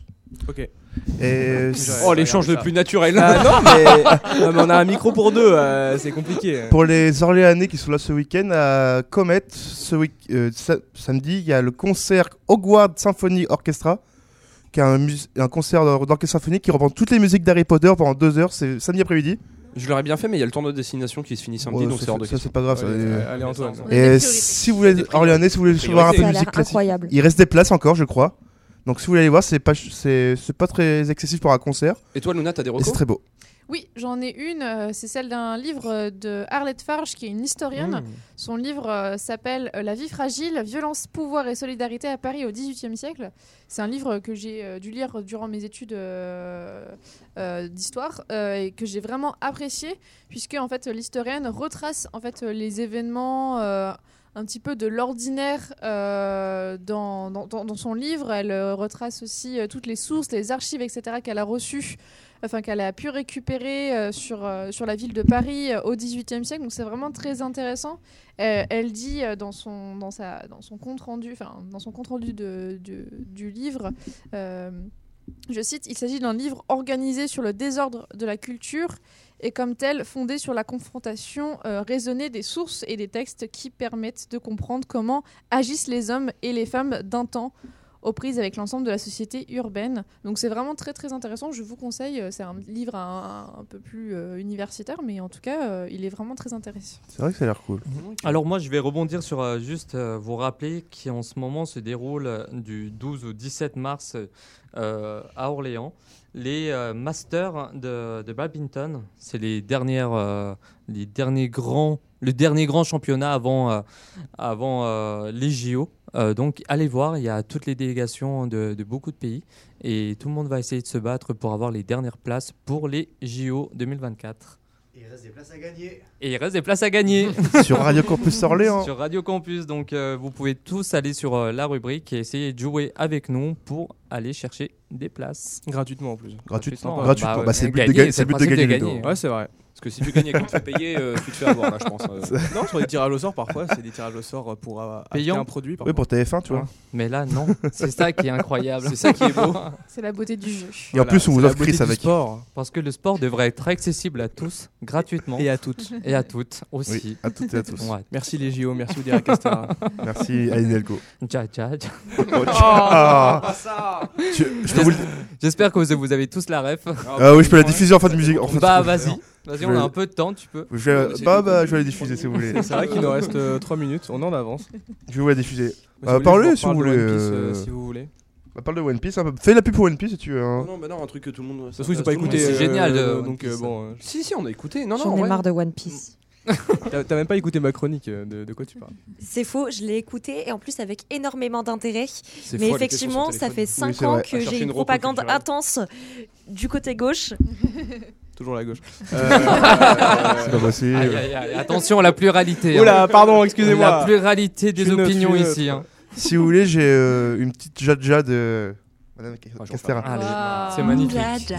Ok. Et oh, l'échange le plus naturel. Ah, non, mais... non, mais on a un micro pour deux, euh, c'est compliqué. Pour les Orléanais qui sont là ce week-end, à Comet, ce week euh, sa samedi, il y a le concert Hogwarts Symphony Orchestra, qui est un, un concert d'orchestre symphonique qui reprend toutes les musiques d'Harry Potter pendant deux heures, c'est samedi après-midi. Je l'aurais bien fait, mais il y a le tournoi de destination qui se finit samedi, Ouais, donc ça, c'est hors de ça, question. c'est pas grave. Ça, Ouais, et allez, Antoine. et si vous voulez, Orléanais, si vous voulez voir un peu de musique classique, incroyable. il reste des places encore, je crois. Donc si vous voulez aller voir, c'est pas, c'est, c'est pas très excessif pour un concert. Et toi, Luna, t'as des Et recos? c'est très beau. Oui, j'en ai une. euh, c'est celle d'un livre de Arlette Farge, qui est une historienne. Mmh. Son livre euh, s'appelle euh, La vie fragile, violence, pouvoir et solidarité à Paris au dix-huitième siècle. C'est un livre que j'ai euh, dû lire durant mes études euh, euh, d'histoire euh, et que j'ai vraiment apprécié, puisque en fait l'historienne retrace en fait les événements euh, un petit peu de l'ordinaire euh, dans, dans, dans son livre. Elle euh, retrace aussi euh, toutes les sources, les archives, et cetera qu'elle a reçues, enfin qu'elle a pu récupérer euh, sur, euh, sur la ville de Paris euh, au dix-huitième siècle. Donc c'est vraiment très intéressant. Euh, elle dit euh, dans son dans sa dans son compte rendu, enfin dans son compte rendu de, de du livre. Euh, Je cite, il s'agit d'un livre organisé sur le désordre de la culture et comme tel fondé sur la confrontation euh, raisonnée des sources et des textes qui permettent de comprendre comment agissent les hommes et les femmes d'un temps aux prises avec l'ensemble de la société urbaine. Donc c'est vraiment très très intéressant, je vous conseille, c'est un livre un, un peu plus euh, universitaire, mais en tout cas euh, il est vraiment très intéressant. C'est vrai que ça a l'air cool. Alors moi je vais rebondir sur euh, juste euh, vous rappeler qu'en ce moment se déroule euh, du douze au dix-sept mars euh, à Orléans les euh, Masters de, de badminton. C'est les dernières, euh, les derniers grands, le dernier grand championnat avant, euh, avant euh, les J O. Euh, donc allez voir, il y a toutes les délégations de, de beaucoup de pays et tout le monde va essayer de se battre pour avoir les dernières places pour les J O deux mille vingt-quatre. Il reste des places à gagner. Et il reste des places à gagner sur Radio Campus Orléans. Sur Radio Campus, donc euh, vous pouvez tous aller sur euh, la rubrique et essayer de jouer avec nous pour aller chercher des places. Gratuitement en plus. Gratuitement. Gratuitement, Gratuitement. bah, Bah, c'est le but de gagner, gagner- c'est c'est le but de principe gagner, Ludo. Ouais, c'est vrai. Parce que si tu gagnes et qu'on te fait payer, euh, tu te fais avoir là, je pense. euh. Non, sur les tirages au sort, parfois, c'est des tirages au sort pour euh, acheter Payant. un produit. Oui, parfois. pour T F un, tu vois. Mais là, non. C'est ça qui est incroyable. C'est ça qui est beau. C'est la beauté du jeu. Et en plus, on c'est vous la offre beauté Chris du avec. sport. Parce que le sport devrait être accessible à tous, gratuitement. Et à toutes. Et à toutes aussi. Oui, à toutes et à tous. Ouais. Merci les J O, merci Oudira Castera. Merci Aline Elko. Tcha, tcha, tcha. Oh, ah. pas ça. Tu- je peux vous le- J'espère que vous, vous avez tous la ref. Ah oui, je peux la diffuser en fin de musique. En fait, Bah je- vas-y, vas-y, je on a vais- un peu de temps, tu peux. Je vais, bah, bah, je vais la diffuser si vous voulez. C'est vrai qu'il nous reste euh, trois minutes, on est en avance. Je vais vous la diffuser. Mais Euh, si parlez vous si vous voulez, je voulez. vous reparle de One Piece, euh, euh, si vous voulez. Bah, parle de One Piece. un peu. Fais la pub pour One Piece si tu veux. hein. Non, mais non, un truc que tout le monde. De toute façon, ils ont pas tout le monde écouté. sait. C'est génial, euh, de donc One euh, Piece. bon. euh, Si, si, on a écouté. Non, non, J'en en ai vrai. marre de One Piece. T'as t'as même pas écouté ma chronique, euh, de, de quoi tu parles? C'est faux, je l'ai écouté et en plus avec énormément d'intérêt. C'est Mais fou, elle était sur son effectivement, ça téléphone. fait cinq c'est ans vrai. que À chercher j'ai une une reco propagande culturelle. intense du côté gauche. Toujours la gauche. C'est pas possible. Aïe, aïe, aïe. Attention à la pluralité. hein. Oula, pardon, excusez-moi. La pluralité des Je suis neutre, opinions je suis ici. neutre. hein. Si vous voulez, j'ai euh, une petite Jadja de Madame j'en Castera. Allez, Wow. c'est magnifique.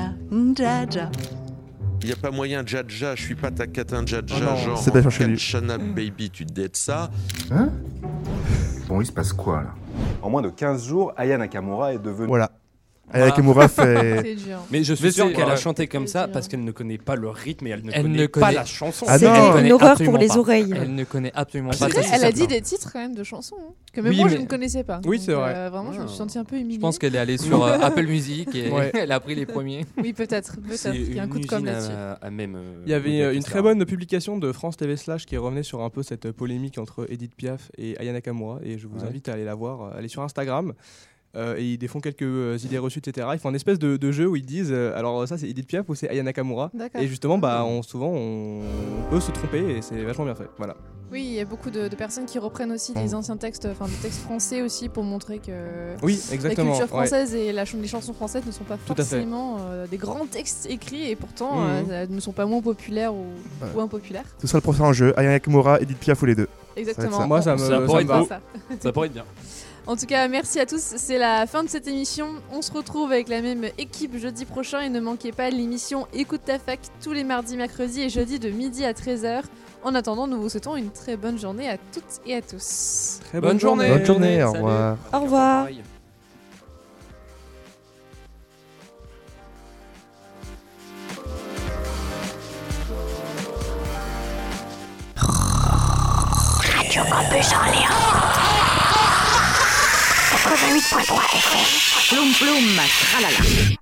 Il n'y a pas moyen, Djadja, je suis pas ta catin Djadja, Oh non. genre C'est bien cherché, lui. Chana Baby, tu te dettes ça. Hein Bon, il se passe quoi là? En moins de quinze jours, Aya Nakamura est devenue. Voilà. Aya Nakamura fait. C'est dur. Mais je suis Mais sûr c'est- qu'elle a ouais. chanté comme C'est ça dur. parce qu'elle ne connaît pas le rythme et elle ne Elle connaît ne pas connaît- la chanson. Ah C'est non. Elle ne une connaît horreur pour absolument les pas. oreilles. Elle ne connaît absolument Ah, pas. c'est ça, vrai, c'est Elle a certain. dit des titres quand même de chansons hein, que même Oui, moi je mais- ne connaissais pas. Oui, Donc, c'est vrai. euh, vraiment, je me suis sentie un peu humiliée. Je pense qu'elle est allée sur euh, Apple Music et Ouais. elle a pris les premiers. Oui, peut-être. Peut-être. C'est Il y a un une coup de com' usine là-dessus. à, à même. euh, Il y avait Oudira euh, une Castera. très bonne publication de France T V Slash qui revenait sur un peu cette polémique entre Edith Piaf et Aya Nakamura et je vous Ouais. invite à aller la voir, euh, aller sur Instagram. Euh, et ils défont quelques euh, idées reçues, et cetera. Ils font un espèce de, de jeu où ils disent euh, alors ça c'est Edith Piaf ou c'est Aya Nakamura. D'accord. Et justement, bah, on, souvent on, on peut se tromper et c'est vachement bien fait. Voilà. Oui, il y a beaucoup de, de personnes qui reprennent aussi des anciens textes, enfin des textes français aussi pour montrer que oui, exactement, la culture française ouais. et la, les chansons françaises ne sont pas Tout forcément euh, des grands textes écrits et pourtant Mmh. euh, ne sont pas moins populaires ou, Ouais. ou impopulaires. Ce sera le prochain jeu, Aya Nakamura, Edith Piaf ou les deux. Exactement. Ça. Moi, ça me, Ça ça pourrait me être va. beau. Ça pourrait être bien. En tout cas, merci à tous. C'est la fin de cette émission. On se retrouve avec la même équipe jeudi prochain et ne manquez pas l'émission Écoute ta fac tous les mardis, mercredis et jeudis de midi à treize heures. En attendant, nous vous souhaitons une très bonne journée à toutes et à tous. Très bonne journée. Bonne journée, au Salut. revoir. Au revoir. Radio Campus Orléans. quatre-vingt-huit point trois F M. Ploum ploum, tralala.